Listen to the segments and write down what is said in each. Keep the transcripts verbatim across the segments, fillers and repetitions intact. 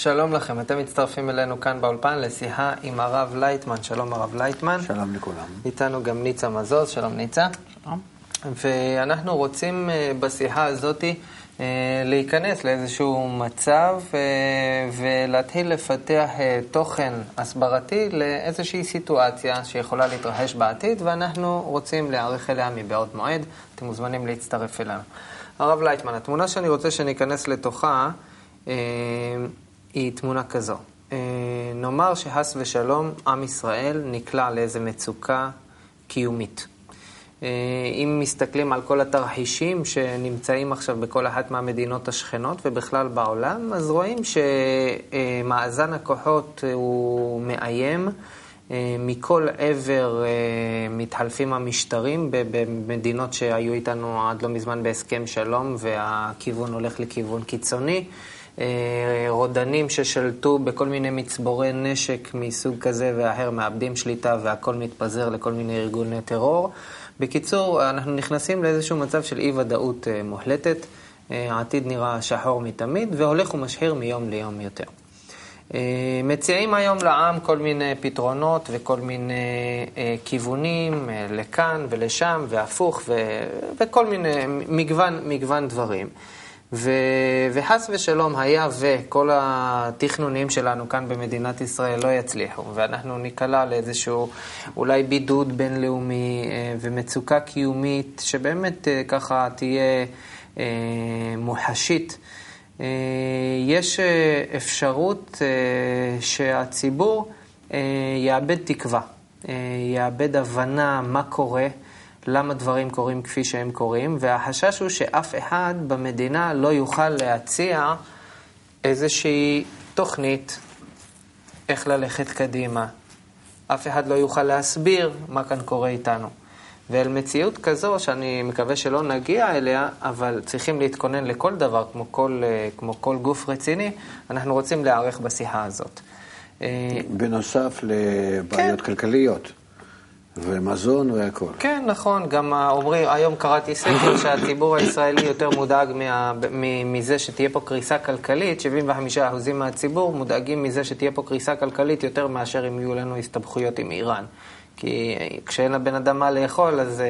שלום לכם, אתם מצטרפים אלינו כאן באולפן לשיחה עם הרב לייטמן. שלום הרב לייטמן. שלום לכולם. איתנו גם ניצה מזוז. שלום ניצה. שלום. ואנחנו רוצים בשיחה הזאת להיכנס לאיזשהו מצב ולהתחיל לפתח תוכן הסברתי לאיזושהי סיטואציה שיכולה להתרחש בעתיד, ואנחנו רוצים להעריך אליה מבעוד מועד. אתם מוזמנים להצטרף אלינו. הרב לייטמן, התמונה שאני רוצה שניכנס לתוכה היא תמונה כזו. נאמר שהס ושלום עם ישראל נקלע לאיזו מצוקה קיומית. אם מסתכלים על כל התרחישים שנמצאים עכשיו בכל אחת מהמדינות השכנות ובכלל בעולם, אז רואים שמאזן הכוחות הוא מאיים. מכל עבר מתחלפים המשטרים במדינות שהיו איתנו עד לא מזמן בהסכם שלום, והכיוון הולך לכיוון קיצוני. רודנים ששלטו בכל מיני מצבורי נשק מסוג כזה ואחר מאבדים שליטה, והכל מתפזר לכל מיני ארגוני טרור. בקיצור, אנחנו נכנסים לאיזשהו מצב של אי ודאות מוחלטת. העתיד נראה שחור מתמיד והולך ומשחיר מיום ליום יותר. מציעים היום לעם כל מיני פתרונות וכל מיני כיוונים לכאן ולשם והפוך ו... וכל מיני מגוון, מגוון דברים. ו... וחס ושלום היה וכל התכנונים שלנו כאן במדינת ישראל לא יצליחו, ואנחנו ניקלע לאיזשהו אולי בידוד בינלאומי ומצוקה קיומית שבאמת ככה תהיה מוחשית. יש אפשרות שהציבור יאבד תקווה, יאבד הבנה מה קורה, למה דברים קורים כפי שהם קורים, והחשש הוא שאף אחד במדינה לא יוכל להציע איזושהי תוכנית איך ללכת קדימה. אף אחד לא יוכל להסביר מה כאן קורה איתנו. ואל מציאות כזו שאני מקווה שלא נגיע אליה, אבל צריכים להתכונן לכל דבר, כמו כל, כמו כל גוף רציני, אנחנו רוצים להערך בשיחה הזאת. בנוסף לבעיות כן. כלכליות. ומזון והכל. כן, נכון. גם אומרים, היום קראתי סקר שהציבור הישראלי יותר מודאג מה, מזה שתהיה פה קריסה כלכלית. שבעים וחמישה אחוז מהציבור מודאגים מזה שתהיה פה קריסה כלכלית יותר מאשר אם יהיו לנו הסתבכויות עם איראן. כי כשאין לבן אדם מה לאכול, אז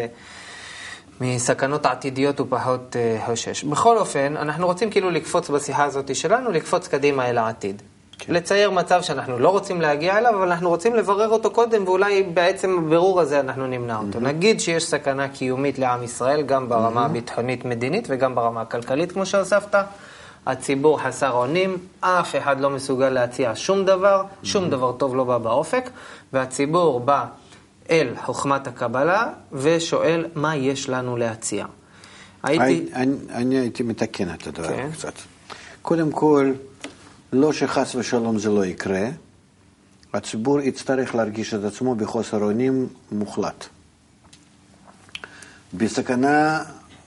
מסכנות עתידיות הוא פחות חושש. בכל אופן, אנחנו רוצים כאילו לקפוץ בשיחה הזאת שלנו, לקפוץ קדימה אל העתיד. כן. לצייר מצב שאנחנו לא רוצים להגיע אליו, אבל אנחנו רוצים לברר אותו קודם, ואולי בעצם הבירור הזה אנחנו נמנע אותו. Mm-hmm. נגיד שיש סכנה קיומית לעם ישראל, גם ברמה mm-hmm. הביטחונית-מדינית וגם ברמה הכלכלית, כמו שהוספת. הציבור חסר אונים, אף אחד לא מסוגל להציע שום דבר, mm-hmm. שום דבר טוב לא בא באופק, והציבור בא אל חוכמת הקבלה ושואל מה יש לנו להציע. הייתי... אני, אני הייתי מתקן את הדבר כן. קצת. קודם כל, לא שחס ושלום זה לא יקרה, הציבור יצטרך להרגיש את עצמו בחוסר אונים מוחלט. בסכנה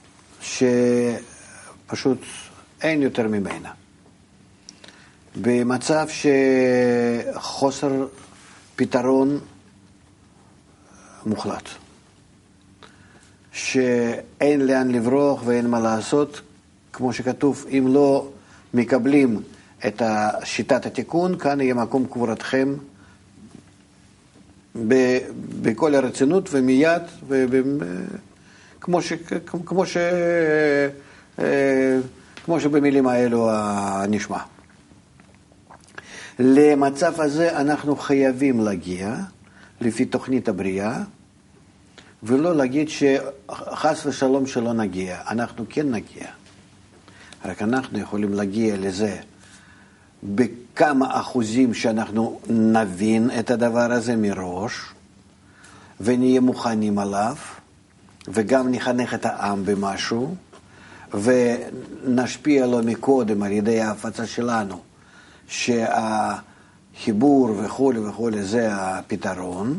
שפשוט אין יותר ממנה. במצב שחוסר פתרון מוחלט. שאין לאן לברוח ואין מה לעשות, כמו שכתוב, אם לא מקבלים את שיטת התיקון, כאן יהיה מקום קבורתכם בכל הרצינות ומיד, כמו ש, כמו ש, כמו שבמילים האלו נשמע. למצב הזה אנחנו חייבים להגיע, לפי תוכנית הבריאה, ולא להגיד שחס ושלום שלא נגיע. אנחנו כן נגיע. רק אנחנו יכולים להגיע לזה בכמה אחוזים שאנחנו נבין את הדבר הזה מראש, ונהיה מוכנים עליו, וגם נחנך את העם במשהו, ונשפיע לו מקודם על ידי ההפצה שלנו, שהחיבור וכו' וכו' זה הפתרון,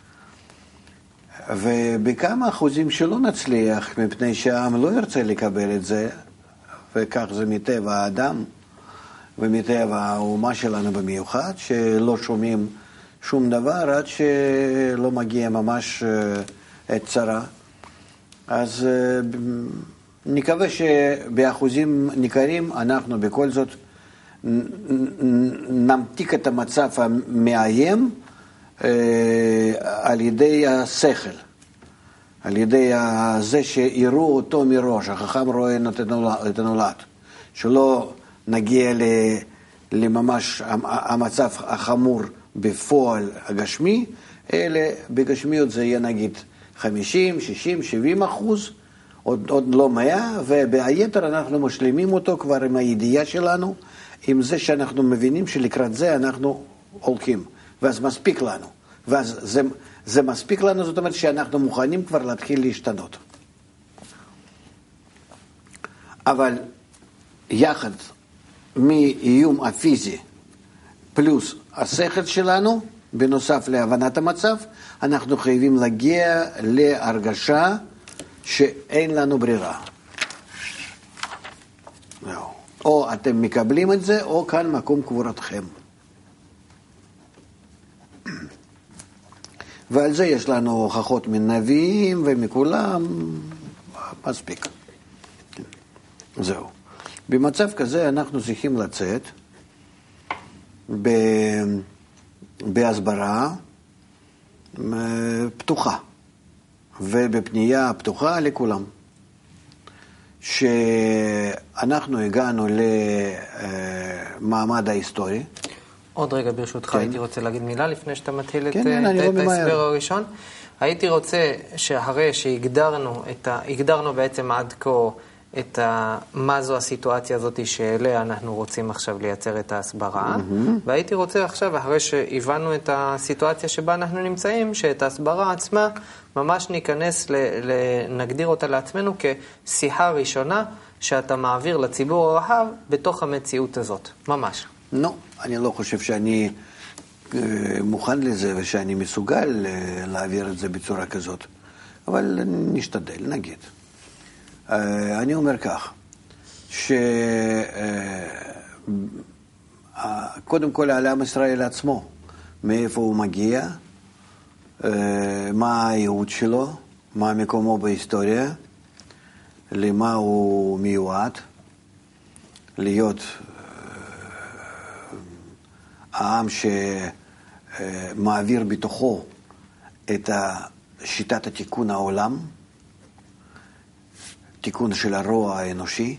ובכמה אחוזים שלא נצליח, מפני שהעם לא ירצה לקבל את זה, וכך זה מטבע האדם, ומטבע האומה שלנו במיוחד, שלא שומעים שום דבר עד שלא מגיע ממש את צרה. אז נקווה שבאחוזים ניכרים אנחנו בכל זאת נמתיק את המצב המאיים על ידי השכל, על ידי זה שיראו אותו מראש, החכם רואה את הנולד, שלא נגיע לממש המצב החמור בפועל הגשמי, אלא בגשמיות זה יהיה נגיד חמישים, שישים, שבעים אחוז, עוד, עוד לא מאה, וביתר אנחנו משלימים אותו כבר עם הידיעה שלנו, עם זה שאנחנו מבינים שלקראת זה אנחנו הולכים, ואז מספיק לנו, ואז זה, זה מספיק לנו, זאת אומרת שאנחנו מוכנים כבר להתחיל להשתנות. אבל יחד מאיום הפיזי פלוס השכל שלנו, בנוסף להבנת המצב, אנחנו חייבים להגיע להרגשה שאין לנו ברירה. או אתם מקבלים את זה, או כאן מקום קבורתכם. ועל זה יש לנו הוכחות מנביאים ומכולם, מספיק. זהו. במצב כזה אנחנו צריכים לצאת ב... בהסברה פתוחה ובפנייה פתוחה לכולם. שאנחנו הגענו למעמד ההיסטורי. עוד רגע ברשותך, כן. הייתי רוצה להגיד מילה לפני שאתה מתחיל כן, את, כן, את, את ההסבר הראשון. הייתי רוצה שאחרי שהגדרנו את ה, הגדרנו בעצם עד כה את ה, מה זו הסיטואציה הזאת שאליה אנחנו רוצים עכשיו לייצר את ההסברה, mm-hmm. והייתי רוצה עכשיו, אחרי שהבנו את הסיטואציה שבה אנחנו נמצאים, שאת ההסברה עצמה ממש ניכנס, ל, ל, נגדיר אותה לעצמנו כשיחה ראשונה שאתה מעביר לציבור הרחב בתוך המציאות הזאת, ממש. לא, אני לא חושב שאני מוכן לזה ושאני מסוגל להעביר את זה בצורה כזאת, אבל נשתדל, נגיד. אני אומר כך, שקודם כל העם ישראל עצמו, מאיפה הוא מגיע, מה הייעוד שלו, מה מקומו בהיסטוריה, למה הוא מיועד, להיות העם שמעביר בתוכו את שיטת התיקון העולם, תיקון של הרוע האנושי,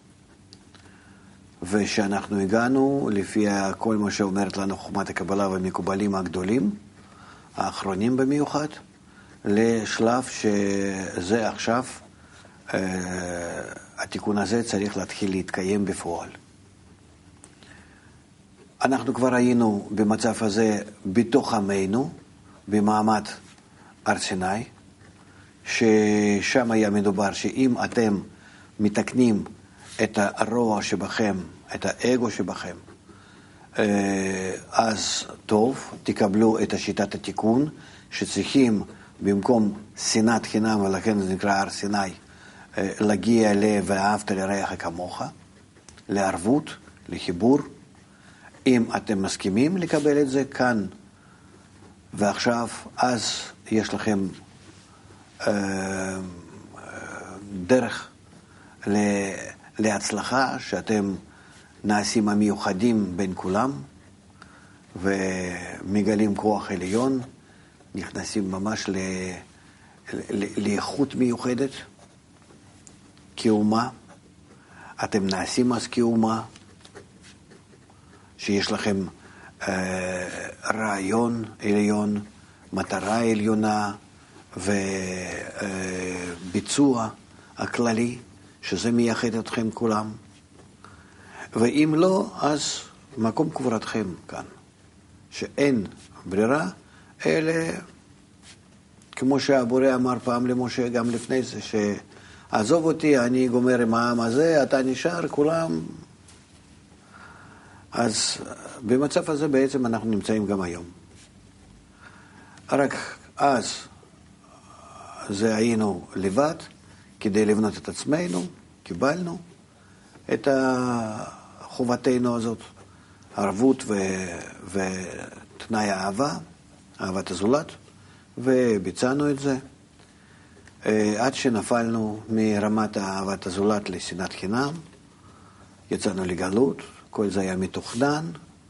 ושאנחנו הגענו, לפי כל מה שאומרת לנו חוכמת הקבלה והמקובלים הגדולים, האחרונים במיוחד, לשלב שזה עכשיו, התיקון הזה צריך להתחיל להתקיים בפועל. אנחנו כבר היינו במצב הזה בתוך עמנו, במעמד הר סיני, ששם היה מדובר שאם אתם מתקנים את הרוע שבכם, את האגו שבכם, אז טוב, תקבלו את שיטת התיקון, שצריכים במקום שנאת חינם, ולכן זה נקרא הר סיני, להגיע ל"ואהבת לרעך כמוך", לערבות, לחיבור. אם אתם מסכימים לקבל את זה כאן ועכשיו, אז יש לכם דרך להצלחה, שאתם נעשים המיוחדים בין כולם ומגלים כוח עליון, נכנסים ממש לאיכות מיוחדת כאומה. אתם נעשים אז כאומה שיש לכם רעיון עליון, מטרה עליונה וביצוע הכללי, שזה מייחד אתכם כולם. ואם לא, אז מקום קבורתכם כאן, שאין ברירה, אלא כמו שהבורא אמר פעם למשה גם לפני זה, שעזוב אותי, אני גומר עם העם הזה, אתה נשאר, כולם. אז במצב הזה בעצם אנחנו נמצאים גם היום. רק אז זה היינו לבד, כדי לבנות את עצמנו, קיבלנו את חובתנו הזאת, ערבות ו- ותנאי האהבה, אהבת הזולת, וביצענו את זה, עד שנפלנו מרמת אהבת הזולת לשנאת חינם, יצאנו לגלות, כל זה היה מתוכנן,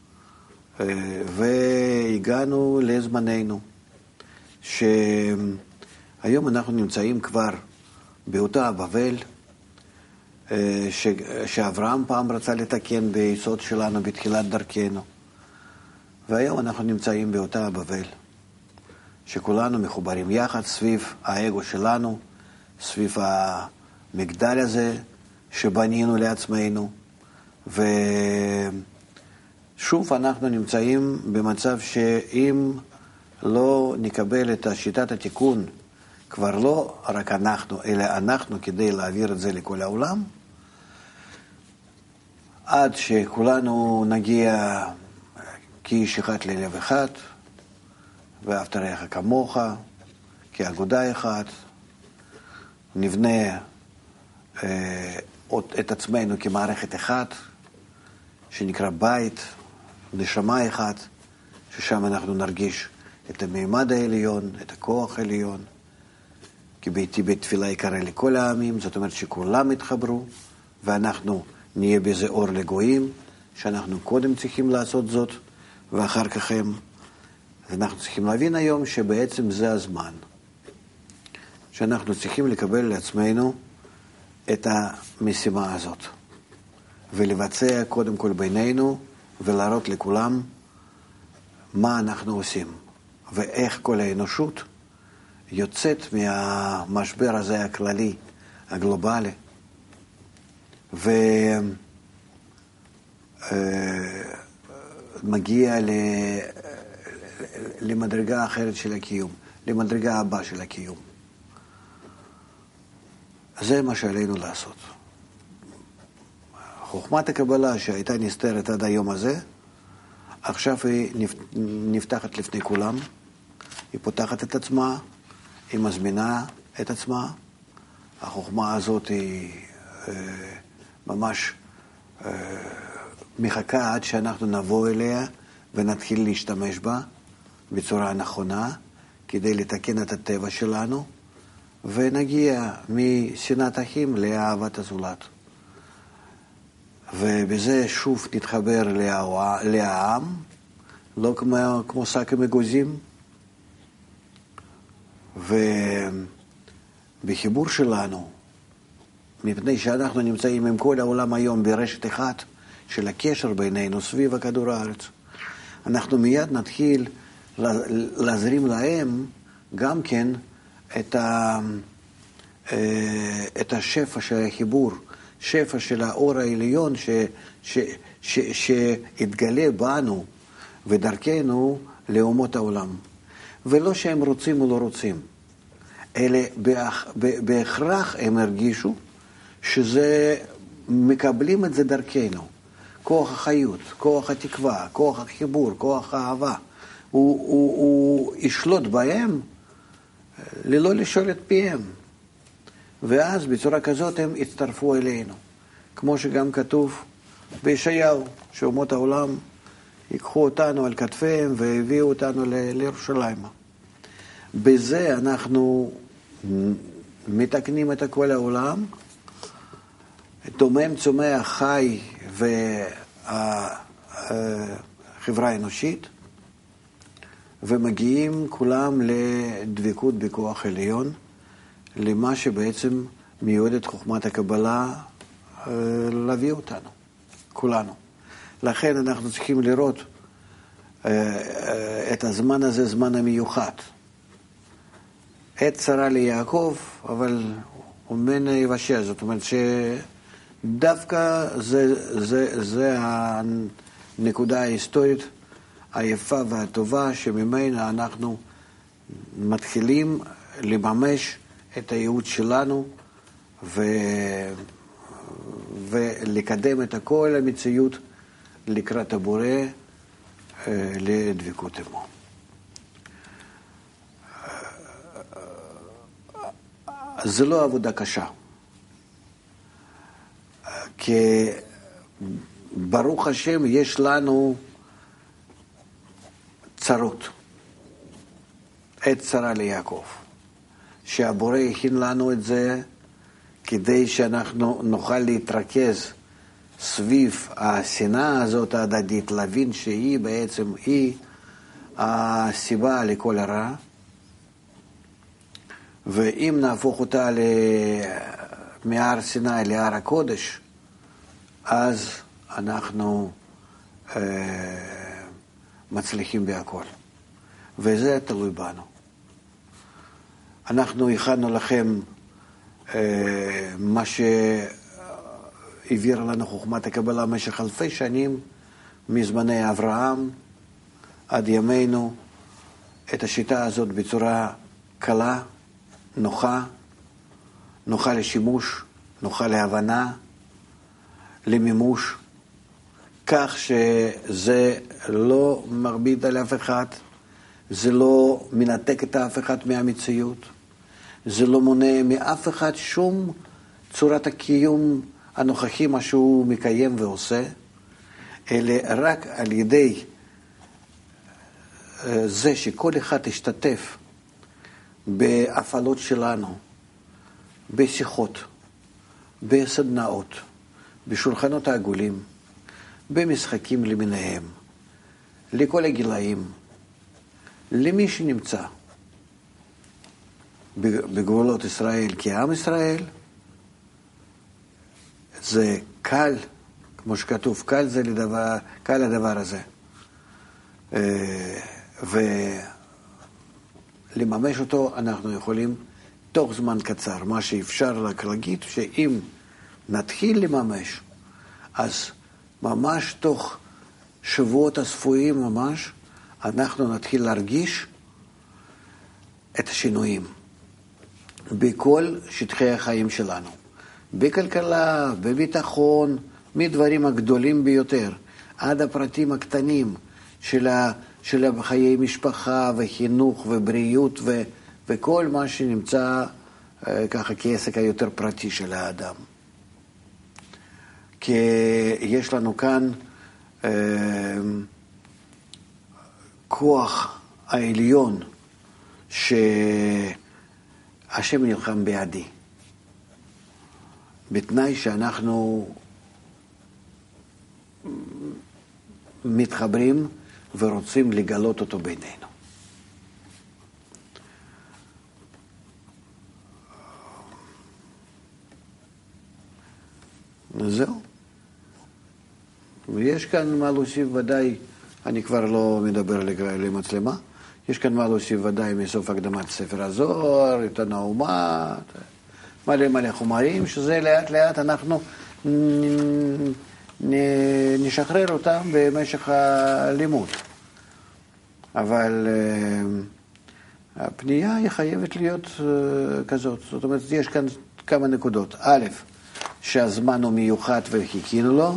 והגענו לזמננו, שהיום אנחנו נמצאים כבר באותה בבל, ש... שאברהם פעם רצה לתקן ביסוד שלנו בתחילת דרכנו, והיום אנחנו נמצאים באותה בבל, שכולנו מחוברים יחד סביב האגו שלנו, סביב המגדל הזה שבנינו לעצמנו, ושוב אנחנו נמצאים במצב שאם לא נקבל את שיטת התיקון, כבר לא רק אנחנו, אלא אנחנו כדי להעביר את זה לכל העולם, עד שכולנו נגיע כאיש אחד ללב אחד, ואהבת רעך כמוך, כאגודה אחת, נבנה אה, את עצמנו כמערכת אחת, שנקרא בית, נשמה אחת, ששם אנחנו נרגיש את המימד העליון, את הכוח העליון, כי ביתי בית תפילה יקרא לכל העמים, זאת אומרת שכולם יתחברו, ואנחנו נהיה בזה אור לגויים, שאנחנו קודם צריכים לעשות זאת, ואחר כך הם. אנחנו צריכים להבין היום שבעצם זה הזמן, שאנחנו צריכים לקבל לעצמנו את המשימה הזאת, ולבצע קודם כל בינינו, ולהראות לכולם מה אנחנו עושים, ואיך כל האנושות יוצאת מהמשבר הזה הכללי, הגלובלי, ומגיע למדרגה אחרת של הקיום, למדרגה הבאה של הקיום. זה מה שעלינו לעשות. חוכמת הקבלה שהייתה נסתרת עד היום הזה, עכשיו היא נפתחת לפני כולם, היא פותחת את עצמה, היא מזמינה את עצמה. החוכמה הזאת היא אה, ממש אה, מחכה עד שאנחנו נבוא אליה ונתחיל להשתמש בה בצורה נכונה, כדי לתקן את הטבע שלנו, ונגיע משנאת אחים לאהבת הזולת. ובזה שוב נתחבר לעם, לא כמו, כמו שק המגוזים, ובחיבור שלנו, מפני שאנחנו נמצאים עם כל העולם היום ברשת אחת של הקשר בינינו סביב הכדור הארץ, אנחנו מיד נתחיל להזרים להם גם כן את, ה, את השפע של החיבור, שפע של האור העליון ש, ש, ש, שהתגלה בנו ודרכנו לאומות העולם. ולא שהם רוצים או לא רוצים, אלא בהכרח הם הרגישו שזה, מקבלים את זה דרכנו. כוח החיות, כוח התקווה, כוח החיבור, כוח האהבה, הוא, הוא, הוא ישלוט בהם ללא לשאול את פיהם. ואז בצורה כזאת הם הצטרפו אלינו. כמו שגם כתוב בישעיהו, שאומות העולם ייקחו אותנו על כתפיהם והביאו אותנו ל- לירושלים. בזה אנחנו מתקנים את כל העולם, דומם, צומח, חי והחברה האנושית, ומגיעים כולם לדבקות בכוח עליון, למה שבעצם מיועדת חוכמת הקבלה להביא אותנו, כולנו. לכן אנחנו צריכים לראות את הזמן הזה, זמן המיוחד. עת צרה ליעקב, אבל וממנה יבשע. זאת אומרת שדווקא זה, זה, זה הנקודה ההיסטורית היפה והטובה, שממנה אנחנו מתחילים לממש את הייעוד שלנו ו... ולקדם את כל המציאות לקראת הבורא לדבקות עמו. זה לא עבודה קשה, כי ברוך השם יש לנו צרות, עת צרה ליעקב, שהבורא הכין לנו את זה כדי שאנחנו נוכל להתרכז סביב השנאה הזאת ההדדית, להבין שהיא בעצם, היא הסיבה לכל הרע, ואם נהפוך אותה מהר סיני להר הקודש, אז אנחנו אה, מצליחים בהכל. וזה תלוי בנו. אנחנו הכנו לכם אה, מה שהעביר לנו חוכמת הקבלה במשך אלפי שנים, מזמני אברהם עד ימינו, את השיטה הזאת בצורה קלה, נוחה, נוחה לשימוש, נוחה להבנה, למימוש, כך שזה לא מרביד על אף אחד, זה לא מנתק את אף אחד מהמציאות, זה לא מונע מאף אחד שום צורת הקיום הנוכחי, מה שהוא מקיים ועושה, אלא רק על ידי זה שכל אחד ישתתף בהפעלות שלנו, בשיחות, בסדנאות, בשולחנות העגולים, במשחקים למיניהם, לכל הגילאים, למי שנמצא בגבולות ישראל כעם ישראל, זה קל, כמו שכתוב, קל זה לדבר, קל הדבר הזה. ולממש אותו אנחנו יכולים תוך זמן קצר. מה שאפשר רק להגיד, שאם נתחיל לממש, אז ממש תוך שבועות הספויים ממש, אנחנו נתחיל להרגיש את השינויים בכל שטחי החיים שלנו. בכלכלה, בביטחון, מדברים הגדולים ביותר, עד הפרטים הקטנים של, ה, של חיי משפחה וחינוך ובריאות ו, וכל מה שנמצא ככה כעסק היותר פרטי של האדם. כי יש לנו כאן אה, כוח העליון שהשם נלחם בעדי, בתנאי שאנחנו מתחברים ורוצים לגלות אותו בינינו. זהו. ויש כאן מה להוסיף ודאי, אני כבר לא מדבר למצלמה, יש כאן מה להוסיף ודאי מסוף הקדמת ספר הזוהר, את הנאומה, מלא מלא חומרים, שזה לאט לאט אנחנו נשחרר אותם במשך הלימוד. אבל הפנייה היא חייבת להיות כזאת. זאת אומרת, יש כאן כמה נקודות. א', שהזמן הוא מיוחד וחיכינו לו.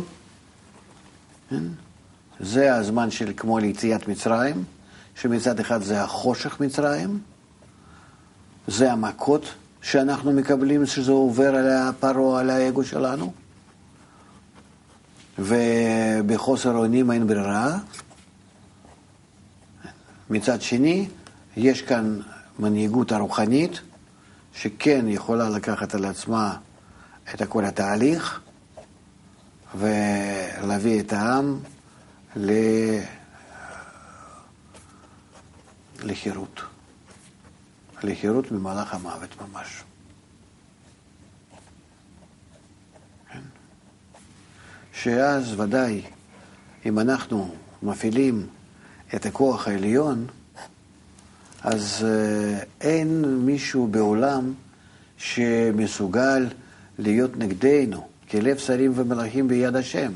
זה הזמן של כמו ליציאת מצרים, שמצד אחד זה החושך מצרים, זה המכות שאנחנו מקבלים, שזה עובר על הפרו, על האגו שלנו, ובחוסר אונים אין ברירה. מצד שני, יש כאן מנהיגות הרוחנית, שכן יכולה לקחת על עצמה את כל התהליך, ולהביא את העם לחירות. לחירות ממהלך המוות ממש. כן? שאז ודאי, אם אנחנו מפעילים את הכוח העליון, אז אין מישהו בעולם שמסוגל להיות נגדנו, כלב שרים ומלאכים ביד השם.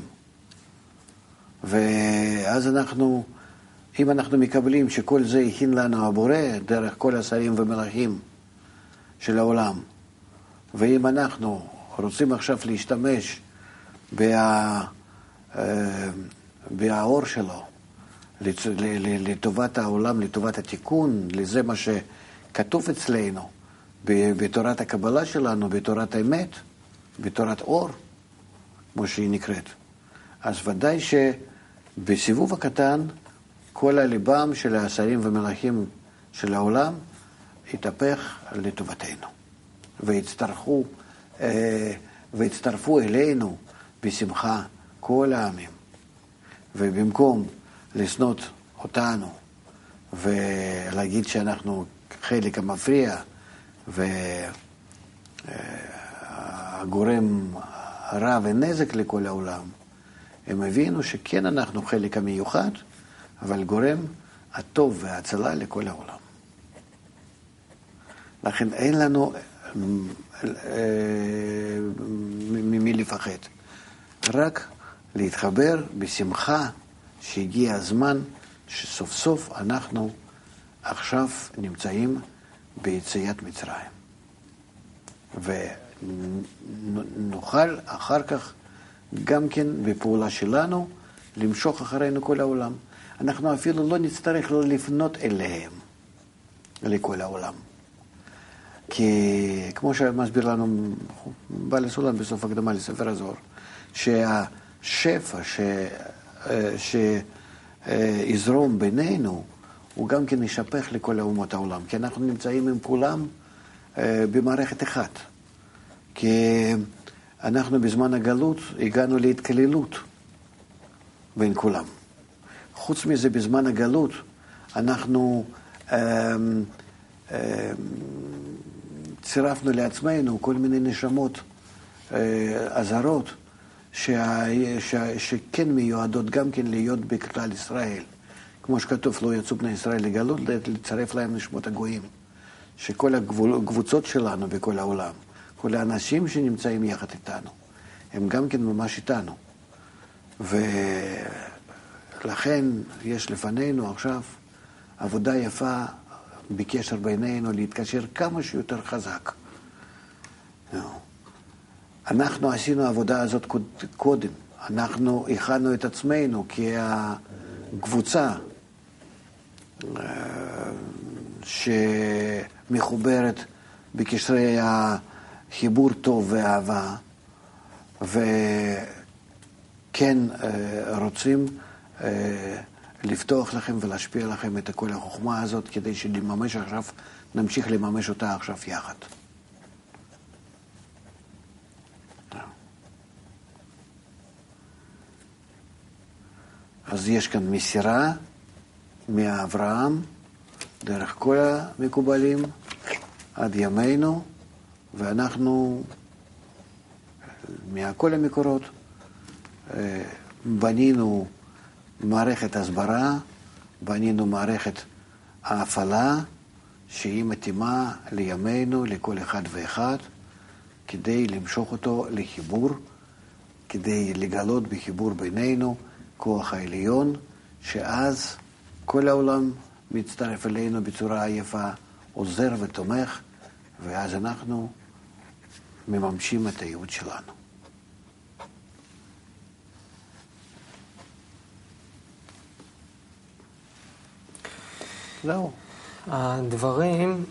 ואז אנחנו, אם אנחנו מקבלים שכל זה הכין לנו הבורא דרך כל השרים ומלאכים של העולם, ואם אנחנו רוצים עכשיו להשתמש בה, באור שלו לטובת העולם, לטובת התיקון, לזה מה שכתוב אצלנו בתורת הקבלה שלנו, בתורת האמת, בתורת אור, כמו שהיא נקראת. אז ודאי שבסיבוב הקטן, כל הליבם של השרים ומלאכים של העולם יתהפך לטובתנו, והצטרפו, והצטרפו אלינו בשמחה כל העמים. ובמקום לשנות אותנו ולהגיד שאנחנו חלק המפריע והגורם רע ונזק לכל העולם, הם הבינו שכן אנחנו חלק המיוחד, אבל גורם הטוב וההצלה לכל העולם. לכן אין לנו ממי לפחד. רק להתחבר בשמחה שהגיע הזמן שסוף סוף אנחנו עכשיו נמצאים ביציאת מצרים. ונוכל אחר כך גם כן בפעולה שלנו למשוך אחרינו כל העולם. אנחנו אפילו לא נצטרך לא לפנות אליהם, לכל העולם. כי כמו שמסביר לנו בעל הסולם בסוף הקדמה לספר הזוהר, שהשפע ש... שיזרום בינינו הוא גם כן ישפך לכל אומות העולם, כי אנחנו נמצאים עם כולם במערכת אחת. כי אנחנו בזמן הגלות הגענו להתקללות בין כולם. חוץ מזה, בזמן הגלות אנחנו אמ, אמ, צירפנו לעצמנו כל מיני נשמות עזרות שה, שה, שכן מיועדות גם כן להיות בכלל ישראל. כמו שכתוב, לא יצאו בני ישראל לגלות, לצרף להם נשמות הגויים. שכל הקבוצות שלנו בכל העולם, כל האנשים שנמצאים יחד איתנו, הם גם כן ממש איתנו. ולכן יש לפנינו עכשיו עבודה יפה בקשר בינינו, להתקשר כמה שיותר חזק. אנחנו עשינו העבודה הזאת קודם. אנחנו הכנו את עצמנו כקבוצה שמחוברת בקשרי החיבור טוב ואהבה, וכן רוצים לפתוח לכם ולהשפיע לכם את כל החוכמה הזאת, כדי שנממש עכשיו, נמשיך לממש אותה עכשיו יחד. אז יש כאן מסירה מאברהם דרך כל המקובלים עד ימינו, ואנחנו מכל המקורות בנינו מערכת הסברה, בנינו מערכת ההפעלה שהיא מתאימה לימינו, לכל אחד ואחד, כדי למשוך אותו לחיבור, כדי לגלות בחיבור בינינו כוח העליון, שאז כל העולם מצטרף אלינו בצורה יפה, עוזר ותומך, ואז אנחנו מממשים את הייעוד שלנו. זהו. הדברים,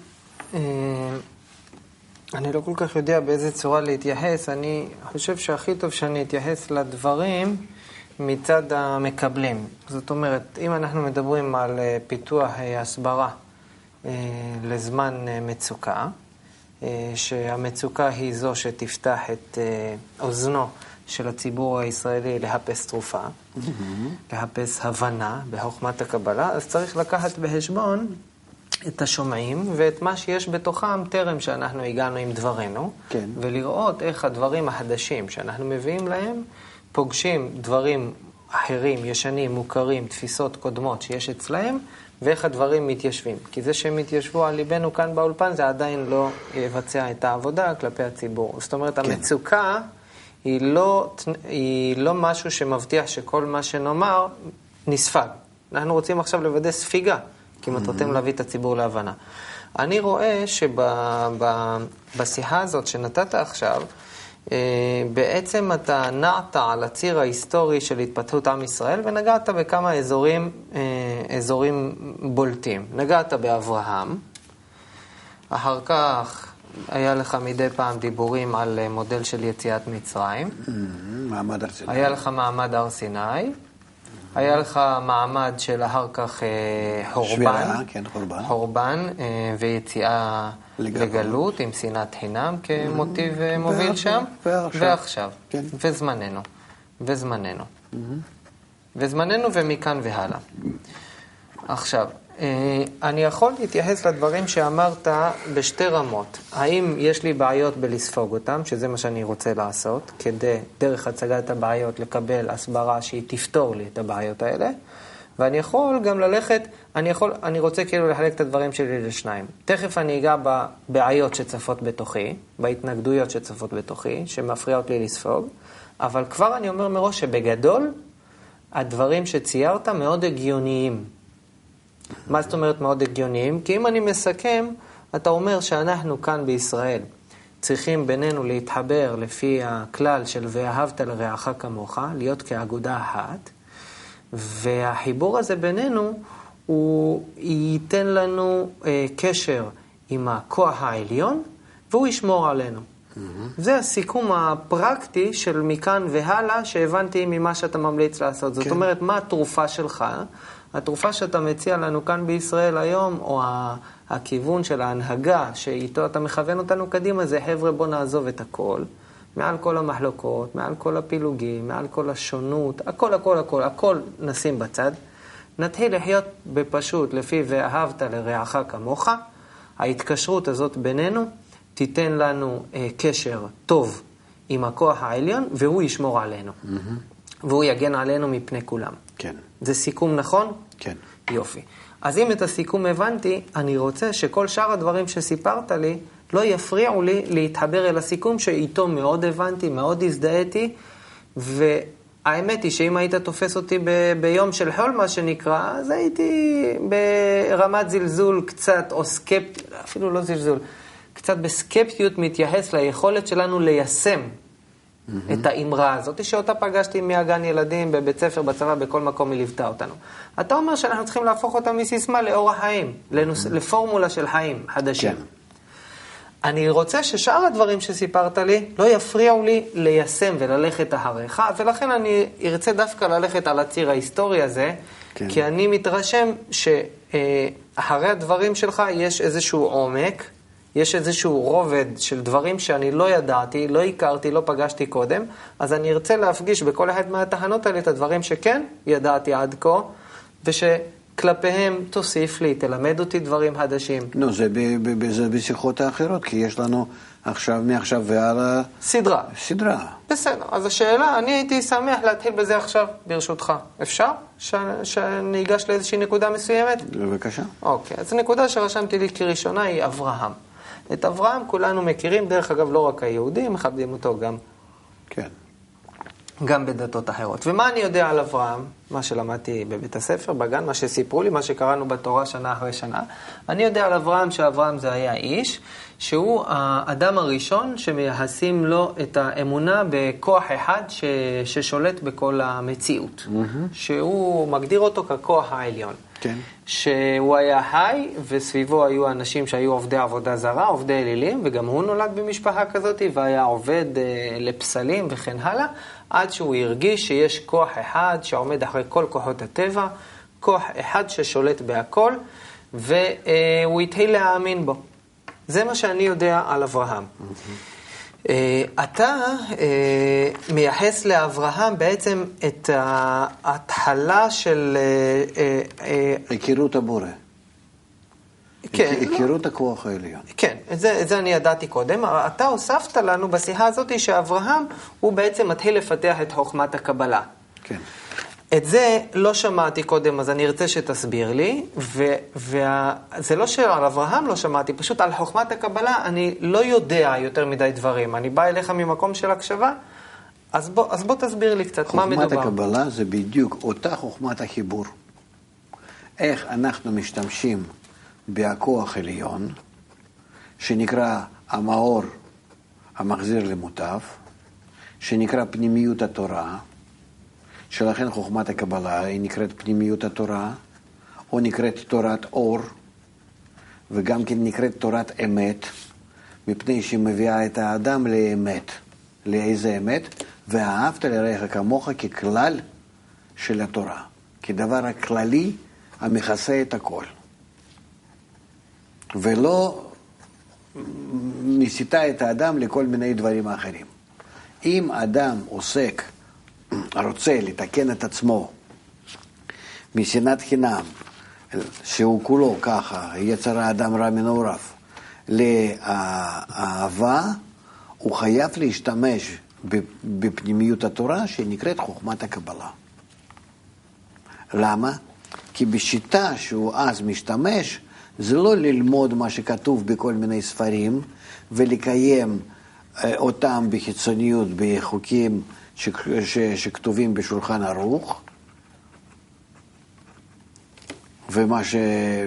אני לא כל כך יודע באיזה צורה להתייחס. אני חושב שהכי טוב שאני אתייחס לדברים מצד המקבלים. זאת אומרת, אם אנחנו מדברים על פיתוח הסברה לזמן מצוקה, שהמצוקה היא זו שתפתח את אוזנו של הציבור הישראלי להפס תרופה, mm-hmm. להפס הבנה בחוכמת הקבלה, אז צריך לקחת בחשבון את השומעים ואת מה שיש בתוכם טרם שאנחנו הגענו עם דברינו, כן. ולראות איך הדברים החדשים שאנחנו מביאים להם פוגשים דברים אחרים, ישנים, מוכרים, תפיסות קודמות שיש אצלהם, ואיך הדברים מתיישבים. כי זה שהם מתיישבו על ליבנו כאן באולפן, זה עדיין לא יבצע את העבודה כלפי הציבור. זאת אומרת, כן. המצוקה היא לא, היא לא משהו שמבטיח שכל מה שנאמר נספג. אנחנו רוצים עכשיו לוודא ספיגה, כי מטרתם להביא את הציבור להבנה. אני רואה שבשיחה הזאת שנתת עכשיו, בעצם אתה נעת על הציר ההיסטורי של התפתחות עם ישראל, ונגעת בכמה אזורים, אזורים בולטים. נגעת באברהם, אחר כך היה לך מדי פעם דיבורים על מודל של יציאת מצרים. מעמד הר סיני. היה לך מעמד הר סיני. היה לך מעמד של אחר כך חורבן. שבירה, כן, חורבן. חורבן ויציאה לגלות עם שנאת חינם כמוטיב מוביל שם. ועכשיו. ועזמננו. וזמננו. Mm-hmm. וזמננו ומכאן והלאה. עכשיו, אני יכול להתייחס לדברים שאמרת בשתי רמות. האם יש לי בעיות בלספוג אותם, שזה מה שאני רוצה לעשות, כדי דרך הצגת הבעיות לקבל הסברה שהיא תפתור לי את הבעיות האלה, ואני יכול גם ללכת, אני, יכול, אני רוצה כאילו לחלק את הדברים שלי לשניים. תכף אני אגע בבעיות שצפות בתוכי, בהתנגדויות שצפות בתוכי, שמפריעות לי לספוג, אבל כבר אני אומר מראש שבגדול, הדברים שציירת מאוד הגיוניים. מה זאת אומרת מאוד הגיוניים? כי אם אני מסכם, אתה אומר שאנחנו כאן בישראל צריכים בינינו להתחבר לפי הכלל של ואהבת לרעך כמוך, להיות כאגודה אחת, והחיבור הזה בינינו הוא ייתן לנו אה, קשר עם הכוח העליון, והוא ישמור עלינו. Mm-hmm. זה הסיכום הפרקטי של מכאן והלאה שהבנתי ממה שאתה ממליץ לעשות. זאת כן. אומרת, מה התרופה שלך? התרופה שאתה מציע לנו כאן בישראל היום, או הכיוון של ההנהגה שאיתו אתה מכוון אותנו קדימה, זה חבר'ה בוא נעזוב את הכל, מעל כל המחלוקות, מעל כל הפילוגים, מעל כל השונות, הכל, הכל, הכל, הכל נשים בצד. נתחיל לחיות בפשוט לפי ואהבת לרעך כמוך. ההתקשרות הזאת בינינו תיתן לנו אה, קשר טוב עם הכוח העליון, והוא ישמור עלינו. Mm-hmm. והוא יגן עלינו מפני כולם. כן. זה סיכום נכון? כן. יופי. אז אם את הסיכום הבנתי, אני רוצה שכל שאר הדברים שסיפרת לי, לא יפריעו לי להתחבר אל הסיכום שאיתו מאוד הבנתי, מאוד הזדהיתי, והאמת היא שאם היית תופס אותי ב- ביום של חול, מה שנקרא, אז הייתי ברמת זלזול קצת, או סקפט, אפילו לא זלזול, קצת בסקפטיות מתייחס ליכולת שלנו ליישם mm-hmm. את האמרה הזאת, שאותה פגשתי מהגן ילדים, בבית ספר, בצבא, בכל מקום היא ליוותה אותנו. אתה אומר שאנחנו צריכים להפוך אותה מסיסמה לאורח חיים, לנוס... mm-hmm. לפורמולה של חיים חדשים. כן. אני רוצה ששאר הדברים שסיפרת לי לא יפריעו לי ליישם וללכת אחריך, ולכן אני ארצה דווקא ללכת על הציר ההיסטורי הזה, כן. כי אני מתרשם שאחרי הדברים שלך יש איזשהו עומק, יש איזשהו רובד של דברים שאני לא ידעתי, לא הכרתי, לא פגשתי קודם, אז אני ארצה להפגיש בכל אחד מהתחנות האלה את הדברים שכן ידעתי עד כה, ושכלפיהם תוסיף לי, תלמד אותי דברים חדשים. לא, זה, ב- ב- זה בשיחות האחרות, כי יש לנו עכשיו, מעכשיו והלאה... סדרה. סדרה. בסדר, אז השאלה, אני הייתי שמח להתחיל בזה עכשיו, ברשותך. אפשר? ש... שאני אגש לאיזושהי נקודה מסוימת? בבקשה. אוקיי, אז הנקודה שרשמתי לי כראשונה היא אברהם. את אברהם כולנו מכירים, דרך אגב לא רק היהודים, מכבדים אותו גם, כן. גם בדתות אחרות. ומה אני יודע על אברהם? מה שלמדתי בבית הספר, בגן, מה שסיפרו לי, מה שקראנו בתורה שנה אחרי שנה. אני יודע על אברהם שאברהם זה היה איש, שהוא האדם הראשון שמייחסים לו את האמונה בכוח אחד ש... ששולט בכל המציאות. Mm-hmm. שהוא מגדיר אותו ככוח העליון. כן. שהוא היה חי, וסביבו היו אנשים שהיו עובדי עבודה זרה, עובדי אלילים, וגם הוא נולד במשפחה כזאת, והיה עובד אה, לפסלים וכן הלאה, עד שהוא הרגיש שיש כוח אחד שעומד אחרי כל כוחות הטבע, כוח אחד ששולט בהכל, והוא התחיל להאמין בו. זה מה שאני יודע על אברהם. Mm-hmm. אתה מייחס לאברהם בעצם את ההתחלה של... הכירות הבורא. כן. הכירות הכוח העליון. כן, את זה, את זה אני ידעתי קודם. אתה הוספת לנו בשיחה הזאת שאברהם הוא בעצם מתחיל לפתח את חוכמת הקבלה. כן. את זה לא שמעתי קודם, אז אני ארצה שתסביר לי, וזה לא שעל אברהם לא שמעתי, פשוט על חוכמת הקבלה אני לא יודע יותר מדי דברים. אני בא אליך ממקום של הקשבה, אז בוא, אז בוא תסביר לי קצת מה מדובר. חוכמת הקבלה זה בדיוק אותה חוכמת החיבור. איך אנחנו משתמשים בכוח עליון, שנקרא המאור המחזיר למוטב, שנקרא פנימיות התורה, שלכן חוכמת הקבלה היא נקראת פנימיות התורה, או נקראת תורת אור, וגם כן נקראת תורת אמת, מפני שהיא מביאה את האדם לאמת. לאיזה אמת? ואהבת לרעך כמוך ככלל של התורה, כדבר הכללי המכסה את הכל. ולא ניסיתה את האדם לכל מיני דברים אחרים. אם אדם עוסק רוצה לתקן את עצמו משנאת חינם, שהוא כולו ככה, יצר האדם רע מנעוריו, לאהבה, הוא חייב להשתמש בפנימיות התורה שנקראת חוכמת הקבלה. למה? כי בשיטה שהוא אז משתמש, זה לא ללמוד מה שכתוב בכל מיני ספרים, ולקיים אותם בחיצוניות, בחוקים ש- ש- שכתובים בשולחן ערוך, ומה ש...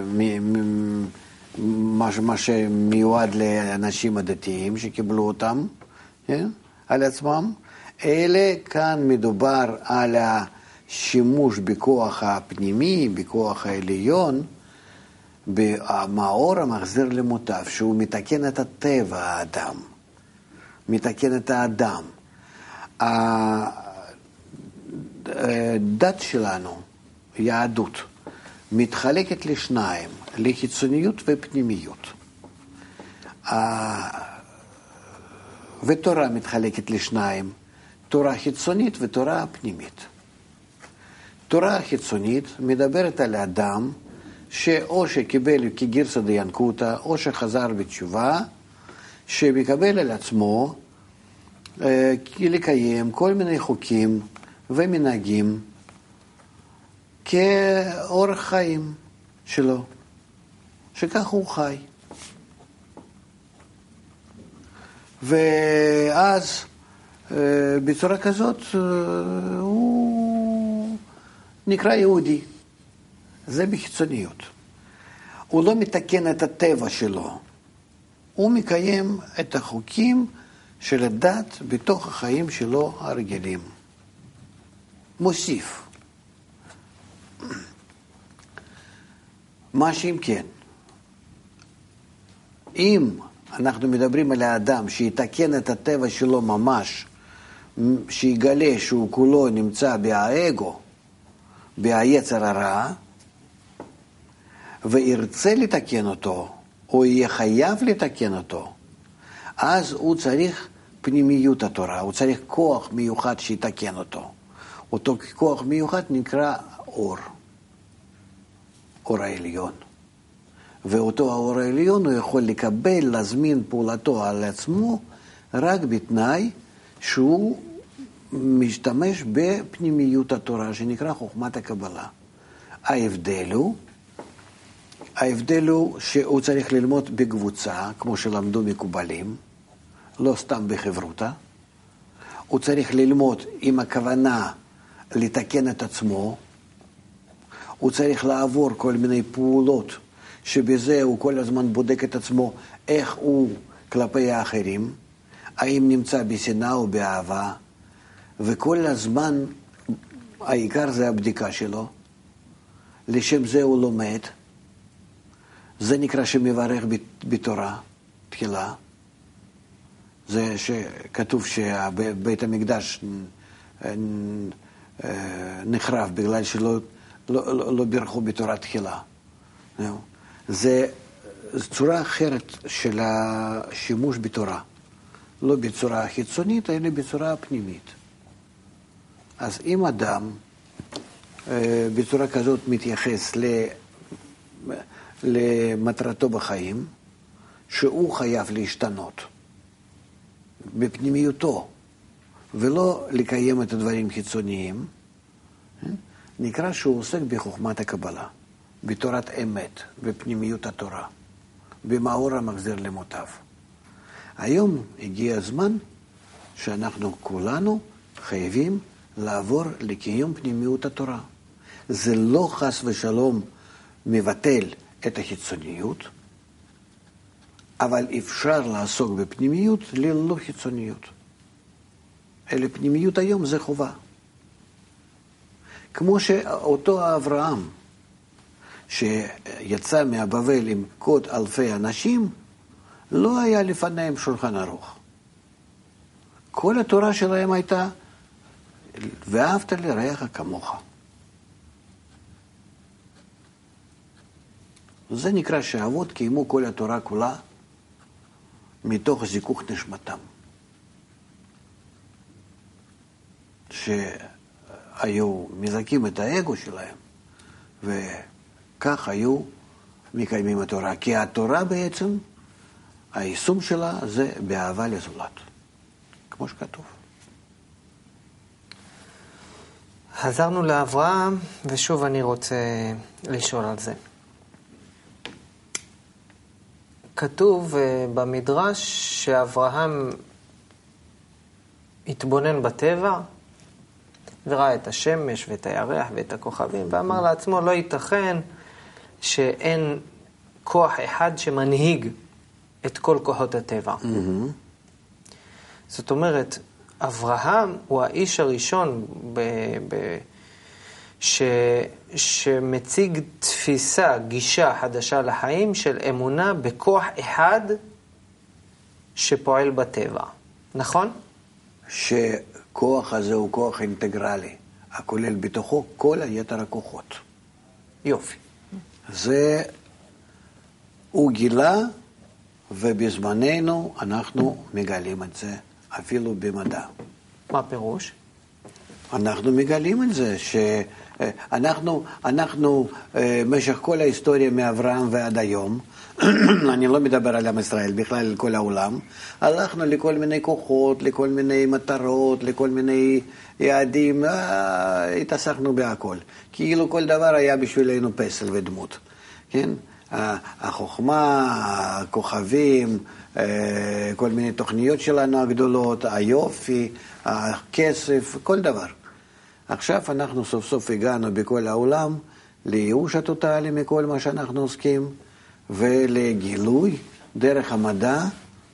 מה, מה שמיועד לאנשים הדתיים שקיבלו אותם, כן? על עצמם, אלא כאן מדובר על השימוש בכוח הפנימי, בכוח העליון, במאור המחזיר למוטב, שהוא מתקן את הטבע האדם, מתקן את האדם. הדת שלנו, יהדות, מתחלקת לשניים, לחיצוניות ופנימיות. ותורה מתחלקת לשניים, תורה חיצונית ותורה פנימית. תורה חיצונית מדברת על האדם שאו שקיבל כגרסא דינקותא, או שחזר בתשובה, שמקבל על עצמו אה, לקיים כל מיני חוקים ומנהגים כאורח חיים שלו, שכך הוא חי. ואז בצורה כזאת הוא נקרא יהודי. זה בחיצוניות. הוא לא מתקן את הטבע שלו. הוא מקיים את החוקים של הדת בתוך החיים שלו הרגילים. מוסיף. מה שאם כן, אם אנחנו מדברים על האדם שיתקן את הטבע שלו ממש, שיגלה שהוא כולו נמצא באגו, ביצר הרע, וירצה לתקן אותו, או יהיה חייב לתקן אותו, אז הוא צריך פנימיות התורה, הוא צריך כוח מיוחד שיתקן אותו. אותו כוח מיוחד נקרא אור, אור העליון. ואותו האור העליון הוא יכול לקבל, להזמין פעולתו על עצמו, רק בתנאי שהוא משתמש בפנימיות התורה, שנקרא חוכמת הקבלה. ההבדל הוא, ההבדל הוא שהוא צריך ללמוד בקבוצה, כמו שלמדו מקובלים, לא סתם בחברותא. הוא צריך ללמוד עם הכוונה לתקן את עצמו, הוא צריך לעבור כל מיני פעולות, שבזה הוא כל הזמן בודק את עצמו, איך הוא כלפי האחרים, האם נמצא בשנאה או באהבה, וכל הזמן העיקר זה הבדיקה שלו, לשם זה הוא לומד, זה נקרא שמברך בתורה, תחילה, זה שכתוב שבית המקדש נחרב בגלל שלא לא, לא, לא בירכו בתורה תחילה. זה צורה אחרת של השימוש בתורה. לא בצורה חיצונית, אלא בצורה פנימית. אז אם אדם בצורה כזאת מתייחס למטרתו בחיים, שהוא חייב להשתנות בפנימיותו, ולא לקיים את הדברים חיצוניים, נקרא שהוא עוסק בחוכמת הקבלה, בתורת אמת, בפנימיות התורה, במאור המחזיר למוטב. היום הגיע הזמן שאנחנו כולנו חייבים לעבור לקיום פנימיות התורה. זה לא חס ושלום מבטל את החיצוניות, אבל אפשר לעסוק בפנימיות ללא חיצוניות. אלא פנימיות היום זה חובה. כמו שאותו אברהם, שיצא מהבבל עם קוד אלפי אנשים, לא היה לפניהם שולחן ערוך. כל התורה שלהם הייתה, ואהבת לרעך כמוך. זה נקרא שהאבות קיימו כל התורה כולה מתוך זיכוך נשמתם. היו מזכים את האגו שלהם, וכך היו מקיימים התורה. כי התורה בעצם, היישום שלה זה באהבה לזולת, כמו שכתוב. חזרנו לאברהם, ושוב אני רוצה לשאול על זה. כתוב במדרש שאברהם התבונן בטבע, וראה את השמש ואת הירח ואת הכוכבים, ואמר לעצמו, לא ייתכן שאין כוח אחד שמנהיג את כל כוחות הטבע. Mm-hmm. זאת אומרת, אברהם הוא האיש הראשון ב, ב, ש, שמציג תפיסה, גישה חדשה לחיים של אמונה בכוח אחד שפועל בטבע. נכון? שכוח הזה הוא כוח אינטגרלי, הכולל בתוכו כל היתר הכוחות. יופי. זה הוא גילה, ובזמננו אנחנו מגלים את זה אפילו במדע. מה פירוש? אנחנו מגלים את זה, שאנחנו, אנחנו, במשך כל ההיסטוריה מאברהם ועד היום, אני לא מדבר על עם ישראל, בכלל על כל העולם, הלכנו לכל מיני כוחות, לכל מיני מטרות, לכל מיני יעדים, התעסקנו בהכל. כאילו כל דבר היה בשבילנו פסל ודמות, כן? החוכמה, הכוכבים, כל מיני תוכניות שלנו הגדולות, היופי, הכסף, כל דבר. עכשיו אנחנו סוף סוף הגענו בכל העולם לייאוש הטוטלי מכל מה שאנחנו עוסקים, ולגילוי דרך המדע,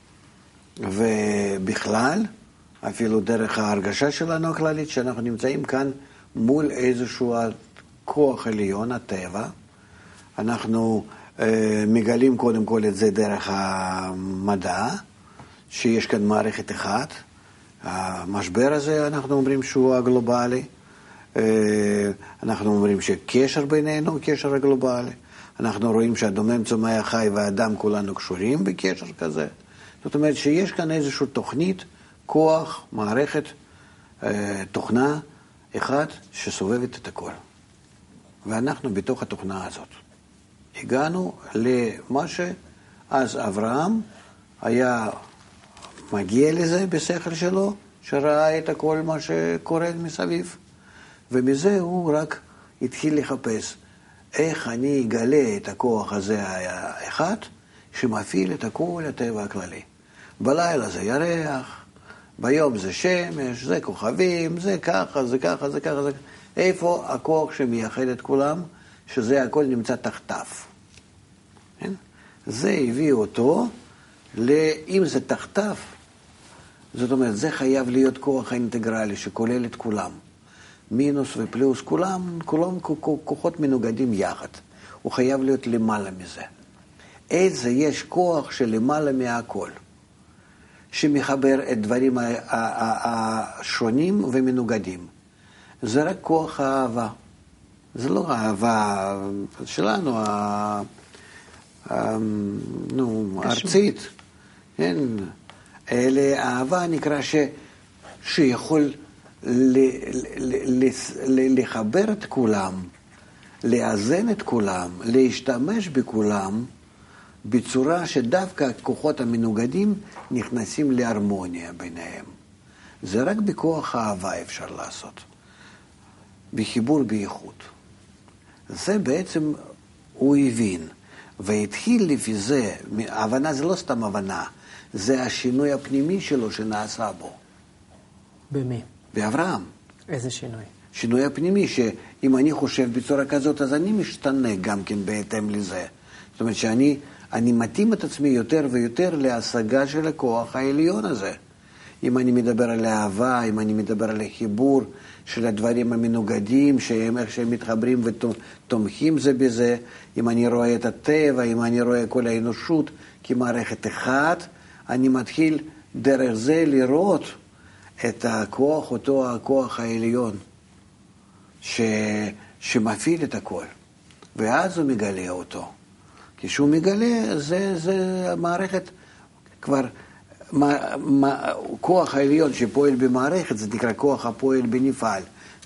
ובכלל, אפילו דרך ההרגשה שלנו הכללית, שאנחנו נמצאים כאן מול איזשהו כוח עליון, הטבע. אנחנו אה, מגלים קודם כל את זה דרך המדע, שיש כאן מערכת אחת. המשבר הזה, אנחנו אומרים שהוא הגלובלי. אה, אנחנו אומרים שקשר בינינו הוא קשר הגלובלי. אנחנו רואים שהדומם, צומח, חי והאדם כולנו קשורים בקשר כזה. זאת אומרת שיש כאן איזושהי תוכנית, כוח, מערכת, אה, תוכנה אחת שסובבת את הכל. ואנחנו בתוך התוכנה הזאת. הגענו למה שאז אברהם היה מגיע לזה בשכל שלו, שראה את הכל מה שקורה מסביב. ומזה הוא רק התחיל לחפש איך אני אגלה את הכוח הזה האחד שמפעיל את הכל הטבע הכללי. בלילה זה ירח, ביום זה שמש, זה כוכבים, זה ככה, זה ככה, זה ככה, זה ככה. איפה הכוח שמייחד את כולם, שזה הכל נמצא תחתיו. כן? זה הביא אותו, אם זה תחתיו, זאת אומרת, זה חייב להיות כוח האינטגרלי שכולל את כולם. מינוס ופלוס, כולם, כולם כוחות מנוגדים יחד. הוא חייב להיות למעלה מזה. איזה יש כוח שלמעלה מהכל, שמחבר את דברים השונים ומנוגדים. זה רק כוח האהבה. זה לא האהבה שלנו, הארצית. כן? אלא האהבה נקרא ש, שיכול ל, ל, ל, ל, לחבר את כולם, לאזן את כולם, להשתמש בכולם, בצורה שדווקא הכוחות המנוגדים נכנסים להרמוניה ביניהם. זה רק בכוח האהבה אפשר לעשות. בחיבור בייחוד. זה בעצם הוא הבין, והתחיל לפי זה, ההבנה זה לא סתם הבנה, זה השינוי הפנימי שלו שנעשה בו. במי? באברהם. איזה שינוי? שינוי הפנימי, שאם אני חושב בצורה כזאת, אז אני משתנה גם כן בהתאם לזה. זאת אומרת שאני אני מתאים את עצמי יותר ויותר להשגה של הכוח העליון הזה. אם אני מדבר על האהבה, אם אני מדבר על החיבור של הדברים המנוגדים, שהם איך שהם מתחברים ותומכים זה בזה, אם אני רואה את הטבע, אם אני רואה כל האנושות כמערכת אחת, אני מתחיל דרך זה לראות את הכוח, אותו הכוח העליון, ש... שמפעיל את הכל. ואז הוא מגלה אותו. כשהוא מגלה, זה, זה המערכת כבר... מה, מה, כוח העליון שפועל במערכת, זה נקרא כוח הפועל בנפעל.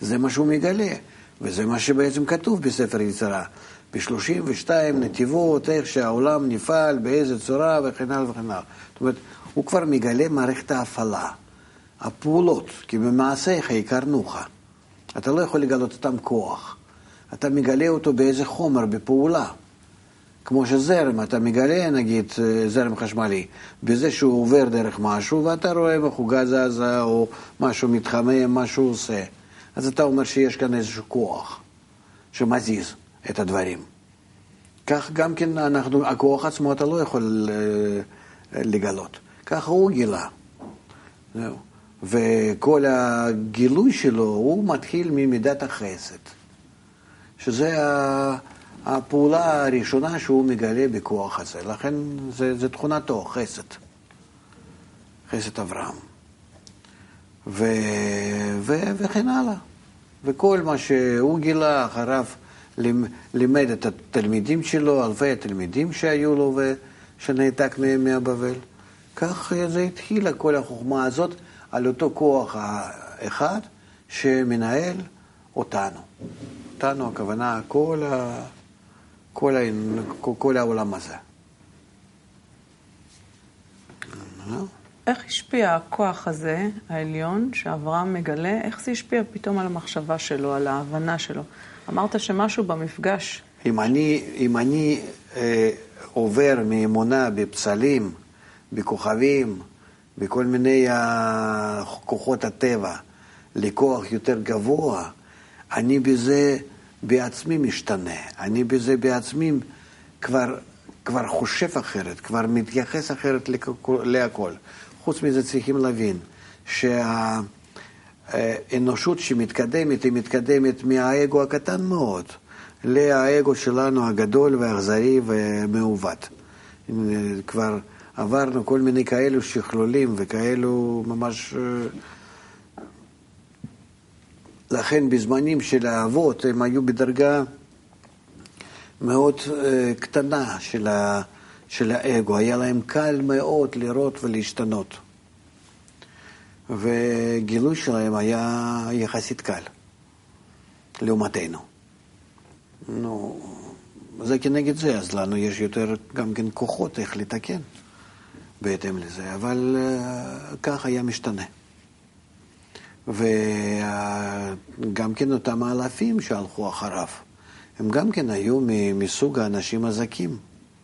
זה מה שהוא מגלה, וזה מה שבעצם כתוב בספר יצירה. ב-שלושים ושתיים נתיבות, איך שהעולם נפעל, באיזה צורה וכן הלאה וכן הלאה. זאת אומרת, הוא כבר מגלה מערכת ההפעלה, הפעולות, כי במעשיך יקרנוך. אתה לא יכול לגלות אותם כוח. אתה מגלה אותו באיזה חומר, בפעולה. כמו שזרם, אתה מגלה, נגיד, זרם חשמלי, בזה שהוא עובר דרך משהו, ואתה רואה מחוגה זזה, או משהו מתחמם, משהו עושה. אז אתה אומר שיש כאן איזשהו כוח שמזיז את הדברים. כך גם כן אנחנו, הכוח עצמו אתה לא יכול לגלות. ככה הוא גילה. זהו. וכל הגילוי שלו הוא מתחיל ממידת החסד. שזה הפעולה הראשונה שהוא מגלה בכוח הזה. לכן זה, זה תכונתו, חסד. חסד אברהם. ו, ו, וכן הלאה. וכל מה שהוא גילה אחריו לימד את התלמידים שלו, אלפי התלמידים שהיו לו ושנעתק מהם מהבבל. כך זה התחילה כל החוכמה הזאת על אותו כוח האחד שמנהל אותנו. אותנו, הכוונה, כל, ה, כל, ה, כל העולם הזה. איך השפיע הכוח הזה, העליון, שאברהם מגלה, איך זה השפיע פתאום על המחשבה שלו, על ההבנה שלו? אמרת שמשהו במפגש. אם אני, אם אני אה, עובר מאמונה בפסלים, בכוכבים, בכל מיני אה, כוחות הטבע, לכוח יותר גבוה, אני בזה בעצמי משתנה. אני בזה בעצמי כבר, כבר חושב אחרת, כבר מתייחס אחרת להכל. חוץ מזה צריכים להבין שהאנושות שמתקדמת, היא מתקדמת מהאגו הקטן מאוד לאגו שלנו הגדול והאכזרי ומעוות. כבר עברנו כל מיני כאלו שכלולים וכאלו ממש... לכן בזמנים של האבות הם היו בדרגה מאוד קטנה של ה... של האגו, היה להם קל מאוד לראות ולהשתנות. וגילוי שלהם היה יחסית קל, לעומתנו. נו, זה כנגד זה, אז לנו יש יותר גם כן כוחות איך לתקן בהתאם לזה, אבל uh, כך היה משתנה. וגם כן אותם האלפים שהלכו אחריו, הם גם כן היו מסוג האנשים הזכים.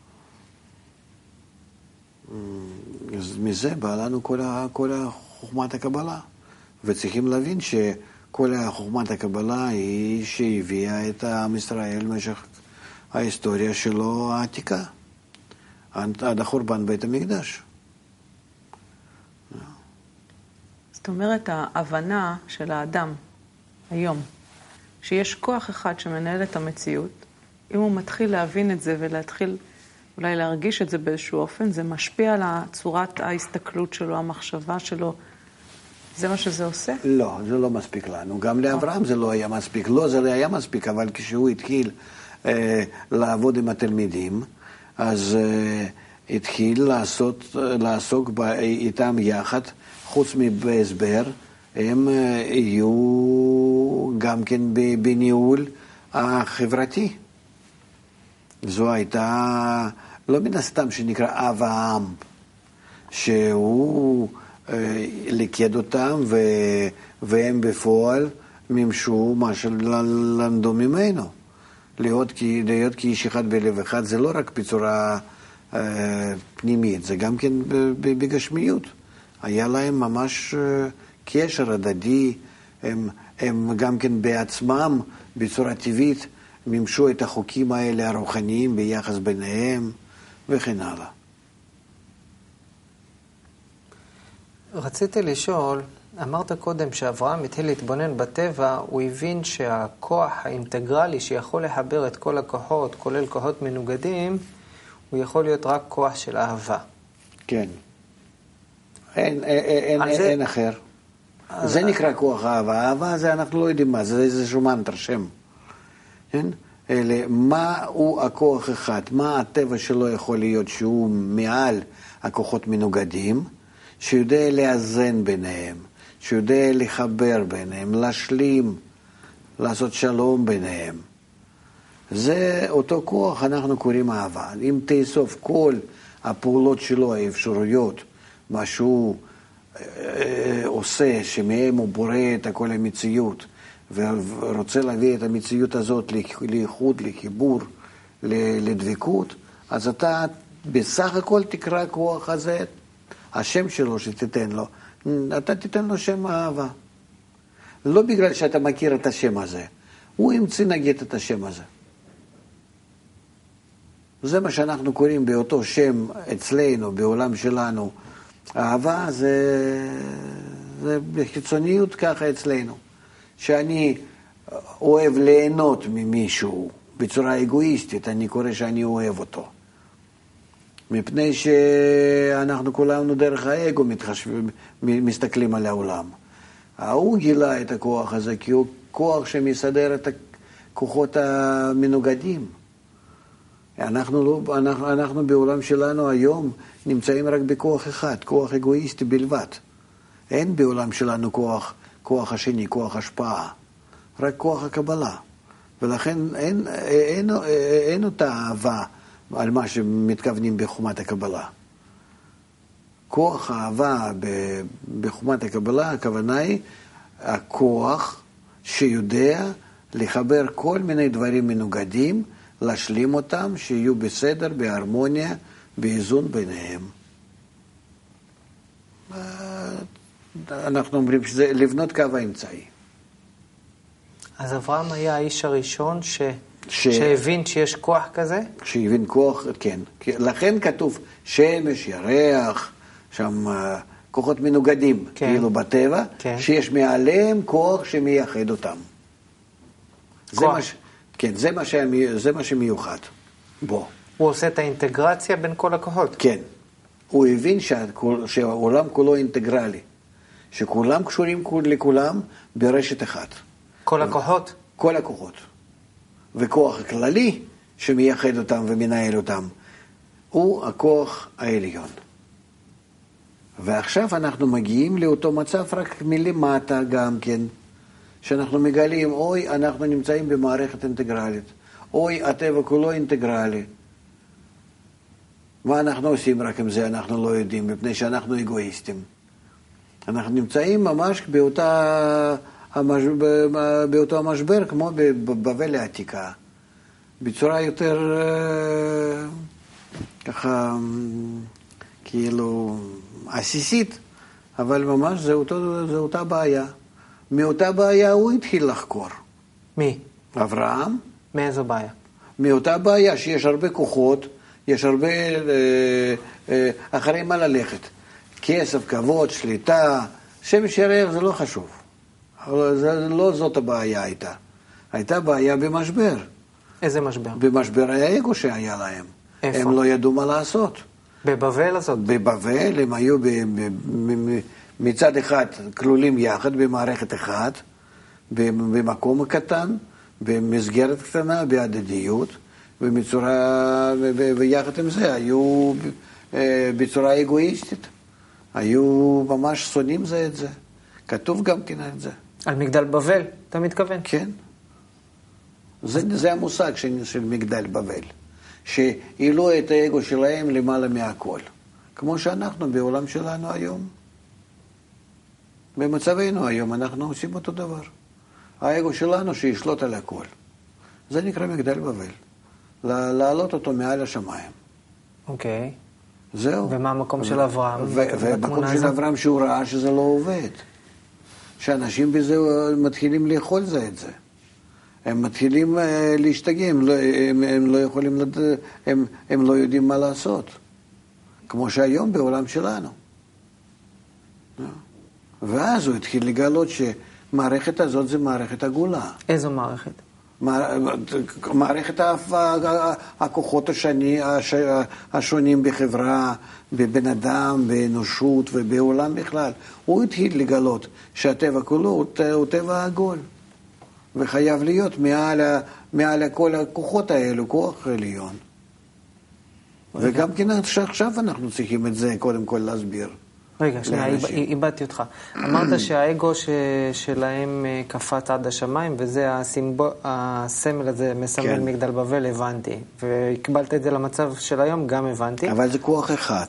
אז מזה בא לנו כל, ה, כל החוכמת הקבלה. וצריכים להבין שכל החוכמת הקבלה היא שהביאה את עם ישראל במשך ההיסטוריה שלו העתיקה. עד החורבן בית המקדש. זאת אומרת, ההבנה של האדם היום, שיש כוח אחד שמנהל את המציאות, אם הוא מתחיל להבין את זה ולהתחיל... אולי להרגיש את זה באיזשהו אופן, זה משפיע על צורת ההסתכלות שלו, המחשבה שלו. זה מה שזה עושה? לא, זה לא מספיק לנו. גם לאברהם זה לא היה מספיק. לא, זה לא היה מספיק, אבל כשהוא התחיל אה, לעבוד עם התלמידים, אז אה, התחיל לעשות, לעסוק ב, איתם יחד, חוץ מבהסבר, הם אה, יהיו גם כן בניהול החברתי. זו הייתה... לא מן הסתם שנקרא אב העם, שהוא אה, ליכד אותם ו, והם בפועל ממשו מה שלמדו ממנו. להיות, להיות כאיש אחד בלב אחד זה לא רק בצורה אה, פנימית, זה גם כן בגשמיות. היה להם ממש אה, קשר הדדי, הם, הם גם כן בעצמם בצורה טבעית ממשו את החוקים האלה הרוחניים ביחס ביניהם וכן הלאה. רציתי לשאול, אמרת קודם שאברהם התחיל להתבונן בטבע, הוא הבין שהכוח האינטגרלי שיכול לחבר את כל הכוחות, כולל כוחות מנוגדים, הוא יכול להיות רק כוח של אהבה. כן. אין, אין, אין, זה... אין אחר. אז... זה נקרא כוח אהבה. אהבה זה אנחנו לא יודעים מה, זה איזשהו מנטר שם. כן? אלה, מהו הכוח אחד? מה הטבע שלו יכול להיות שהוא מעל הכוחות מנוגדים, שיודע לאזן ביניהם, שיודע לחבר ביניהם, להשלים לעשות שלום ביניהם. זה אותו כוח, אנחנו קוראים אהבה. אם תאסוף כל הפעולות שלו, האפשרויות, מה שהוא אה, עושה, שמהם הוא בורא את כל המציאות, ורוצה להביא את המציאות הזאת לאיחוד, לחיבור, לדבקות, אז אתה בסך הכל תקרא כוח הזה, השם שלו שתיתן לו, אתה תיתן לו שם אהבה. לא בגלל שאתה מכיר את השם הזה, הוא ימציא נגיד את השם הזה. זה מה שאנחנו קוראים באותו שם אצלנו, בעולם שלנו. אהבה זה, זה בחיצוניות ככה אצלנו. שאני אוהב ליהנות ממישהו בצורה אגואיסטית, אני קורא שאני אוהב אותו. מפני שאנחנו כולנו דרך האגו מתחשבים, מסתכלים על העולם. הוא גילה את הכוח הזה, כי הוא כוח שמסדר את הכוחות המנוגדים. אנחנו, לא, אנחנו, אנחנו בעולם שלנו היום נמצאים רק בכוח אחד, כוח אגואיסטי בלבד. אין בעולם שלנו כוח, כוח השני, כוח השפעה, רק כוח הקבלה. ולכן אין, אין, אין, אין אותה אהבה על מה שמתכוונים בחומת הקבלה. כוח האהבה בחומת הקבלה, הכוונה היא הכוח שיודע לחבר כל מיני דברים מנוגדים, להשלים אותם, שיהיו בסדר, בהרמוניה, באיזון ביניהם. אנחנו אומרים שזה לבנות קו האמצעי. אז אברהם היה האיש הראשון ש... ש... שהבין שיש כוח כזה? שהבין כוח, כן. לכן כתוב שמש, ירח, שם כוחות מנוגדים, כן. כאילו בטבע, כן. שיש מעליהם כוח שמייחד אותם. כוח. זה מה ש... כן, זה מה, ש... זה מה שמיוחד בו. הוא עושה את האינטגרציה בין כל הכוחות? כן. הוא הבין שהכול... שהעולם כולו אינטגרלי, שכולם קשורים לכולם ברשת אחת. כל הכוחות? כל הכוחות. וכוח הכללי שמייחד אותם ומנהל אותם, הוא הכוח העליון. ועכשיו אנחנו מגיעים לאותו מצב רק מלמטה גם כן, שאנחנו מגלים, אוי, אנחנו נמצאים במערכת אינטגרלית, אוי, הטבע כולו אינטגרלי. מה אנחנו עושים רק עם זה? אנחנו לא יודעים, מפני שאנחנו אגואיסטים. אנחנו נמצאים ממש באותה... באותו המשבר, כמו בבבל העתיקה, בצורה יותר ככה, כאילו, עסיסית, אבל ממש זה, אותו, זה אותה בעיה. מאותה בעיה הוא התחיל לחקור. מי? אברהם. מאיזו בעיה? מאותה בעיה שיש הרבה כוחות, יש הרבה, אחרי מה ללכת. כסף, כבוד, שליטה, שמש ירח זה לא חשוב. אבל זה, לא זאת הבעיה הייתה. הייתה בעיה במשבר. איזה משבר? במשבר האגו שהיה להם. איפה? הם לא ידעו מה לעשות. בבבל הזאת? בבבל הם היו ב, ב, ב, מצד אחד כלולים יחד במערכת אחת, במקום קטן, במסגרת קטנה, בהדדיות, ומצורה, ויחד עם זה היו בצורה אגואיסטית. היו ממש שונאים זה את זה. כתוב גם כן את זה. על מגדל בבל, אתה מתכוון? כן. זה, זה המושג של, של מגדל בבל. שהעלו את האגו שלהם למעלה מהכל. כמו שאנחנו בעולם שלנו היום. במצבנו היום אנחנו עושים אותו דבר. האגו שלנו שישלוט על הכל. זה נקרא מגדל בבל. להעלות אותו מעל השמיים. אוקיי. זהו. ומה המקום של אברהם? ומקום של אברהם שהוא ראה שזה לא עובד. שאנשים בזה מתחילים לאכול זה את זה. הם מתחילים להשתגע, הם לא, הם, הם לא יכולים, לד... הם, הם לא יודעים מה לעשות. כמו שהיום בעולם שלנו. ואז הוא התחיל לגלות שמערכת הזאת זה מערכת עגולה. איזו מערכת? מערכת הכוחות השני, השונים בחברה, בבן אדם, באנושות ובעולם בכלל. הוא התחיל לגלות שהטבע כולו הוא טבע עגול. וחייב להיות מעל, מעל כל הכוחות האלו, כוח עליון. וגם כן עכשיו אנחנו צריכים את זה קודם כל להסביר. רגע, שנייה, איבדתי אותך. אמרת שהאגו שלהם קפץ עד השמיים, וזה הסמל הזה מסמל מגדל בבל, הבנתי. והקבלת את זה למצב של היום, גם הבנתי. אבל זה כוח אחד.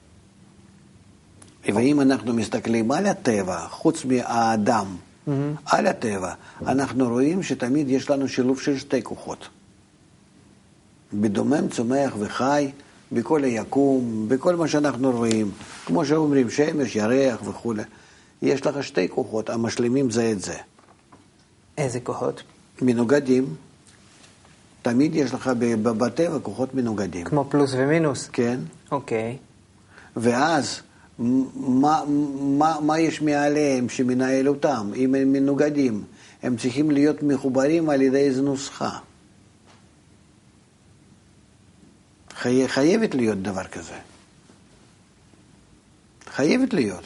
ואם אנחנו מסתכלים על הטבע, חוץ מהאדם, על הטבע, אנחנו רואים שתמיד יש לנו שילוב של שתי כוחות. בדומם, צומח וחי, בכל היקום, בכל מה שאנחנו רואים, כמו שאומרים, שמש, ירח וכו'. יש לך שתי כוחות, המשלימים זה את זה. איזה כוחות? מנוגדים. תמיד יש לך בטבע כוחות מנוגדים. כמו פלוס ומינוס? כן. אוקיי. ואז, מה, מה, מה יש מעליהם שמנהל אותם? אם הם מנוגדים, הם צריכים להיות מחוברים על ידי איזו נוסחה. חי... חייבת להיות דבר כזה. חייבת להיות.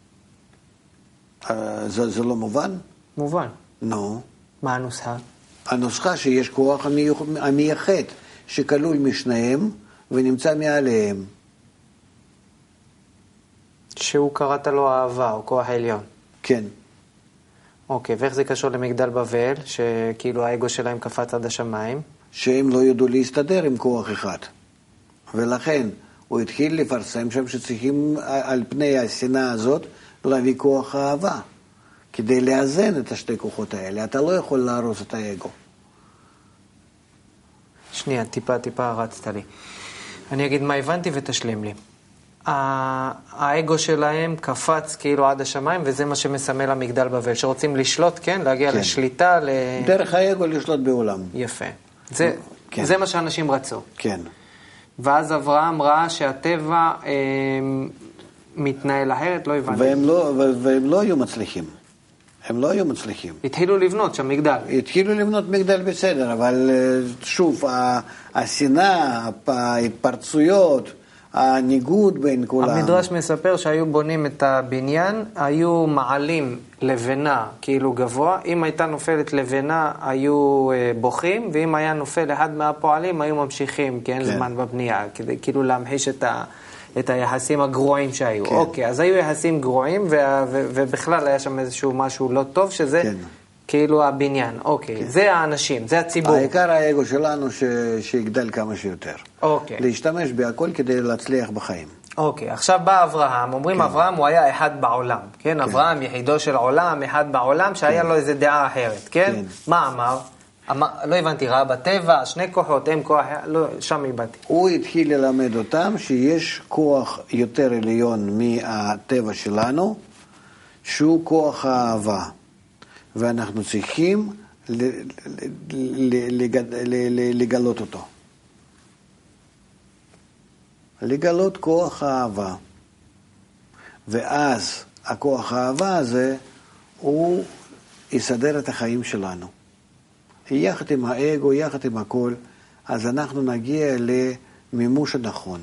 זה, זה לא מובן? מובן. נו. מה הנוסחה? הנוסחה שיש כוח המייחד, שכלול משניהם ונמצא מעליהם. שהוא קראת לו אהבה, או כוח העליון. כן. אוקיי, ואיך זה קשור למגדל בבל, שכאילו האגו שלהם קפץ עד השמיים? שהם לא ידעו להסתדר עם כוח אחד. ולכן הוא התחיל לפרסם שם שצריכים על פני השנאה הזאת להביא כוח האהבה, כדי לאזן את השתי כוחות האלה. אתה לא יכול להרוס את האגו. שנייה, טיפה, טיפה רצת לי. אני אגיד מה הבנתי ותשלים לי. האגו שלהם קפץ כאילו עד השמיים, וזה מה שמסמל המגדל בבל, שרוצים לשלוט, כן? להגיע כן. לשליטה. ל... דרך האגו לשלוט בעולם. יפה. זה, כן. זה מה שאנשים רצו. כן. ואז אברהם ראה שהטבע אה, מתנהל אחרת, לא הבנתי. והם לא, והם לא היו מצליחים. הם לא היו מצליחים. התחילו לבנות שם מגדל. התחילו לבנות מגדל בסדר, אבל שוב, השנאה, ההתפרצויות, הניגוד בין כולם. המדרש מספר שהיו בונים את הבניין, היו מעלים לבנה כאילו גבוה, אם הייתה נופלת לבנה היו בוכים, ואם היה נופל אחד מהפועלים היו ממשיכים, כי אין כן. זמן בבנייה, כדי כאילו להמחיש את, ה, את היחסים הגרועים שהיו. כן. אוקיי, אז היו יחסים גרועים, ו, ו, ובכלל היה שם איזשהו משהו לא טוב, שזה כן. כאילו הבניין. אוקיי, כן. זה האנשים, זה הציבור. העיקר האגו שלנו ש... שיגדל כמה שיותר. אוקיי. להשתמש בהכל כדי להצליח בחיים. אוקיי, עכשיו בא אברהם, אומרים כן. אברהם הוא היה אחד בעולם, כן? כן? אברהם יחידו של עולם, אחד בעולם, שהיה כן. לו איזו דעה אחרת, כן? כן. מה אמר? אמר? לא הבנתי, ראה בטבע, שני כוחות, הם כוח, לא, שם הבנתי. הוא התחיל ללמד אותם שיש כוח יותר עליון מהטבע שלנו, שהוא כוח האהבה. ואנחנו צריכים לגלות אותו. לגלות כוח האהבה. ואז הכוח האהבה הזה, הוא יסדר את החיים שלנו. יחד עם האגו, יחד עם הכל, אז אנחנו נגיע למימוש הנכון.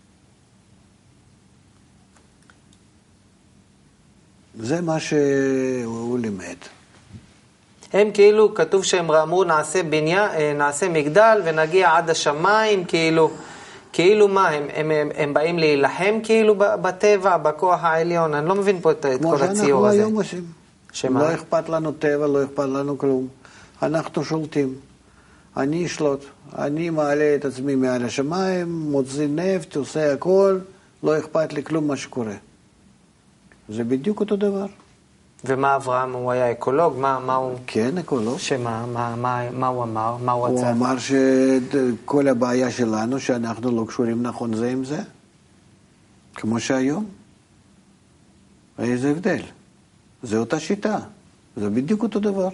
זה מה שהוא לימד. הם כאילו, כתוב שהם אמרו, נעשה בניין, נעשה מגדל ונגיע עד השמיים, כאילו, כאילו מה, הם, הם, הם, הם באים להילחם כאילו בטבע, בכוח העליון, אני לא מבין פה את, את כל הציור הזה. כמו שאנחנו היום עושים. שמה? לא אכפת לנו טבע, לא אכפת לנו כלום. אנחנו שולטים. אני אשלוט. אני מעלה את עצמי מעל השמיים, מוציא נפט, עושה הכל, לא אכפת לי כלום מה שקורה. זה בדיוק אותו דבר. ומה אברהם, הוא היה אקולוג? מה, מה הוא... כן, אקולוג. שמה, מה, מה, מה הוא אמר? מה הוא רצה? הוא אמר שכל הבעיה שלנו, שאנחנו לא קשורים נכון זה עם זה, כמו שהיום. איזה הבדל. זה אותה שיטה. זה בדיוק אותו דבר.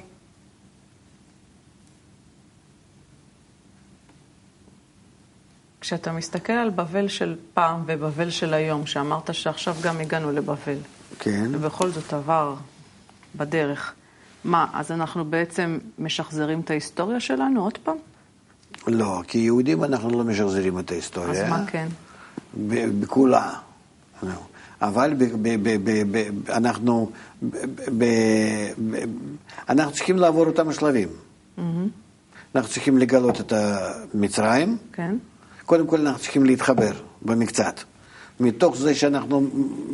כשאתה מסתכל על בבל של פעם ובבל של היום, שאמרת שעכשיו גם הגענו לבבל. כן. ובכל זאת עבר בדרך. מה, אז אנחנו בעצם משחזרים את ההיסטוריה שלנו עוד פעם? לא, כי יהודים אנחנו לא משחזרים את ההיסטוריה. אז מה כן? בכולה. אבל אנחנו אנחנו צריכים לעבור אותם השלבים. אנחנו צריכים לגלות את המצרים. כן. קודם כל אנחנו צריכים להתחבר במקצת. מתוך זה שאנחנו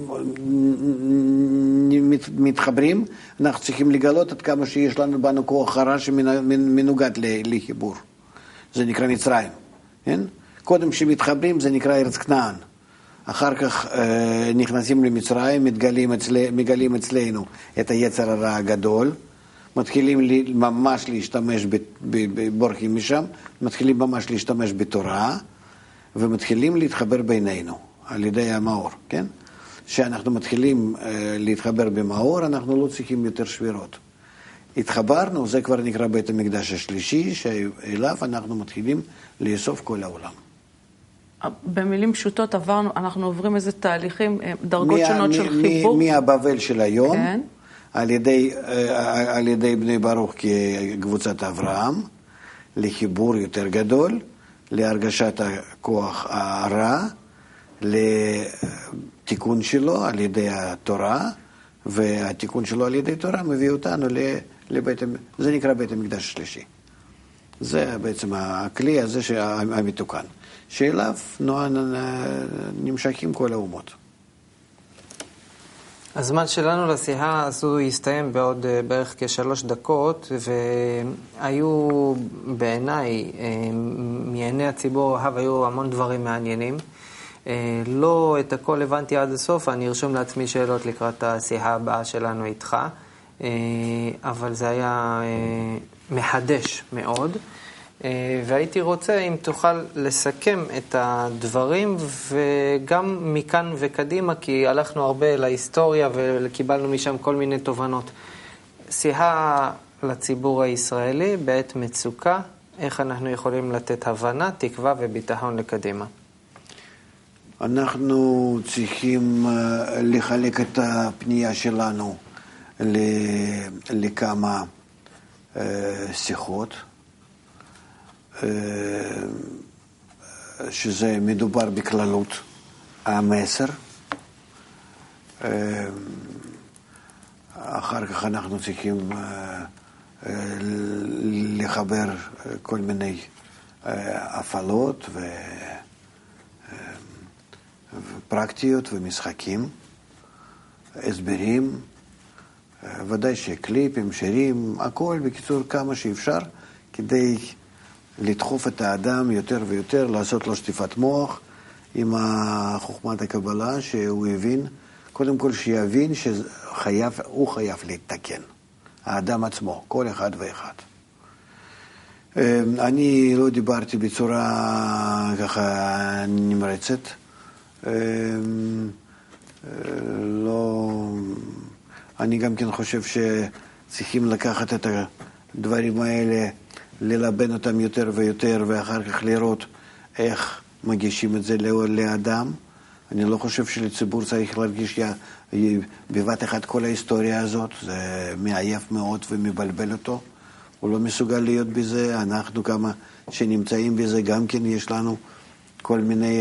מתחברים, אנחנו צריכים לגלות עד כמה שיש לנו בנו כוח הרע שמנוגד לחיבור. זה נקרא מצרים. כן? קודם שמתחברים זה נקרא ארץ כנען. אחר כך אה, נכנסים למצרים, מתגלים, אצל, מגלים אצלנו את היצר הרע הגדול, מתחילים לי, ממש להשתמש, ב, ב, ב, בורחים משם, מתחילים ממש להשתמש בתורה, ומתחילים להתחבר בינינו, על ידי המאור, כן? כשאנחנו מתחילים אה, להתחבר במאור, אנחנו לא צריכים יותר שבירות. התחברנו, זה כבר נקרא בית המקדש השלישי, שאליו אנחנו מתחילים לאסוף כל העולם. במילים פשוטות עברנו, אנחנו עוברים איזה תהליכים, דרגות מי, שונות מי, של מי, חיבור. מהבבל של היום, כן. על ידי, על ידי בני ברוך כקבוצת אברהם, לחיבור יותר גדול, להרגשת הכוח הרע, לתיקון שלו על ידי התורה, והתיקון שלו על ידי תורה מביא אותנו לבית, זה נקרא בית המקדש השלישי. זה בעצם הכלי הזה המתוקן. שאליו נמשכים כל האומות. הזמן שלנו לשיחה הזו יסתיים בעוד בערך כשלוש דקות, והיו בעיניי, מעיני הציבור הרחב, היו המון דברים מעניינים. לא את הכל הבנתי עד הסוף, אני ארשום לעצמי שאלות לקראת השיחה הבאה שלנו איתך, אבל זה היה מחדש מאוד. והייתי רוצה אם תוכל לסכם את הדברים וגם מכאן וקדימה, כי הלכנו הרבה להיסטוריה וקיבלנו משם כל מיני תובנות. שיחה לציבור הישראלי בעת מצוקה, איך אנחנו יכולים לתת הבנה, תקווה וביטחון לקדימה. אנחנו צריכים לחלק את הפנייה שלנו לכמה שיחות. שזה מדובר בכללות המסר. אחר כך אנחנו צריכים לחבר כל מיני הפעלות ופרקטיות ומשחקים, הסברים, ודאי שקליפים, שירים, הכל בקיצור כמה שאפשר כדי לדחוף את האדם יותר ויותר, לעשות לו שטיפת מוח עם חוכמת הקבלה, שהוא הבין, קודם כל שיבין שהוא חייב להתתקן, האדם עצמו, כל אחד ואחד. אני לא דיברתי בצורה ככה נמרצת, לא, אני גם כן חושב שצריכים לקחת את הדברים האלה, ללבן אותם יותר ויותר, ואחר כך לראות איך מגישים את זה לאדם. אני לא חושב שלציבור צריך להרגיש בבת אחת כל ההיסטוריה הזאת, זה מעייף מאוד ומבלבל אותו. הוא לא מסוגל להיות בזה, אנחנו כמה שנמצאים בזה, גם כן יש לנו כל מיני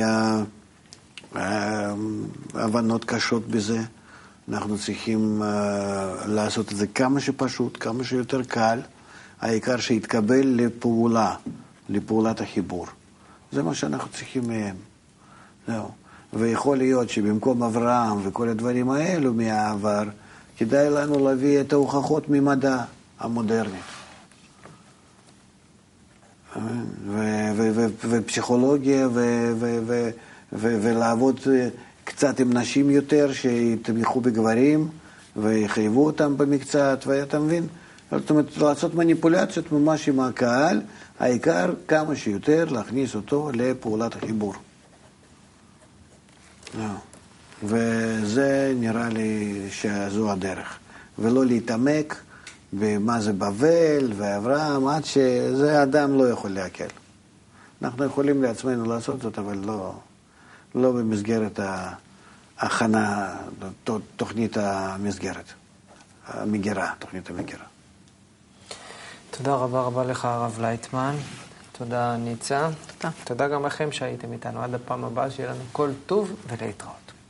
הבנות קשות בזה. אנחנו צריכים לעשות את זה כמה שפשוט, כמה שיותר קל, העיקר שיתקבל לפעולה, לפעולת החיבור. זה מה שאנחנו צריכים מהם. זהו. ויכול להיות שבמקום אברהם וכל הדברים האלו מהעבר, כדאי לנו להביא את ההוכחות ממדע המודרני. ופסיכולוגיה, ולעבוד קצת עם נשים יותר, שיתמיכו בגברים, ויחייבו אותם במקצת, ואתה מבין? זאת אומרת, לעשות מניפולציות ממש עם הקהל, העיקר כמה שיותר להכניס אותו לפעולת החיבור. וזה נראה לי שזו הדרך. ולא להתעמק במה זה בבל ואברהם, עד שזה אדם לא יכול להקל. אנחנו יכולים לעצמנו לעשות זאת, אבל לא, לא במסגרת ההכנה, תוכנית המסגרת, המגירה, תוכנית המגירה. תודה רבה רבה לך הרב לייטמן, תודה ניצה, תודה. תודה גם לכם שהייתם איתנו. עד הפעם הבאה שיהיה לנו כל טוב ולהתראות.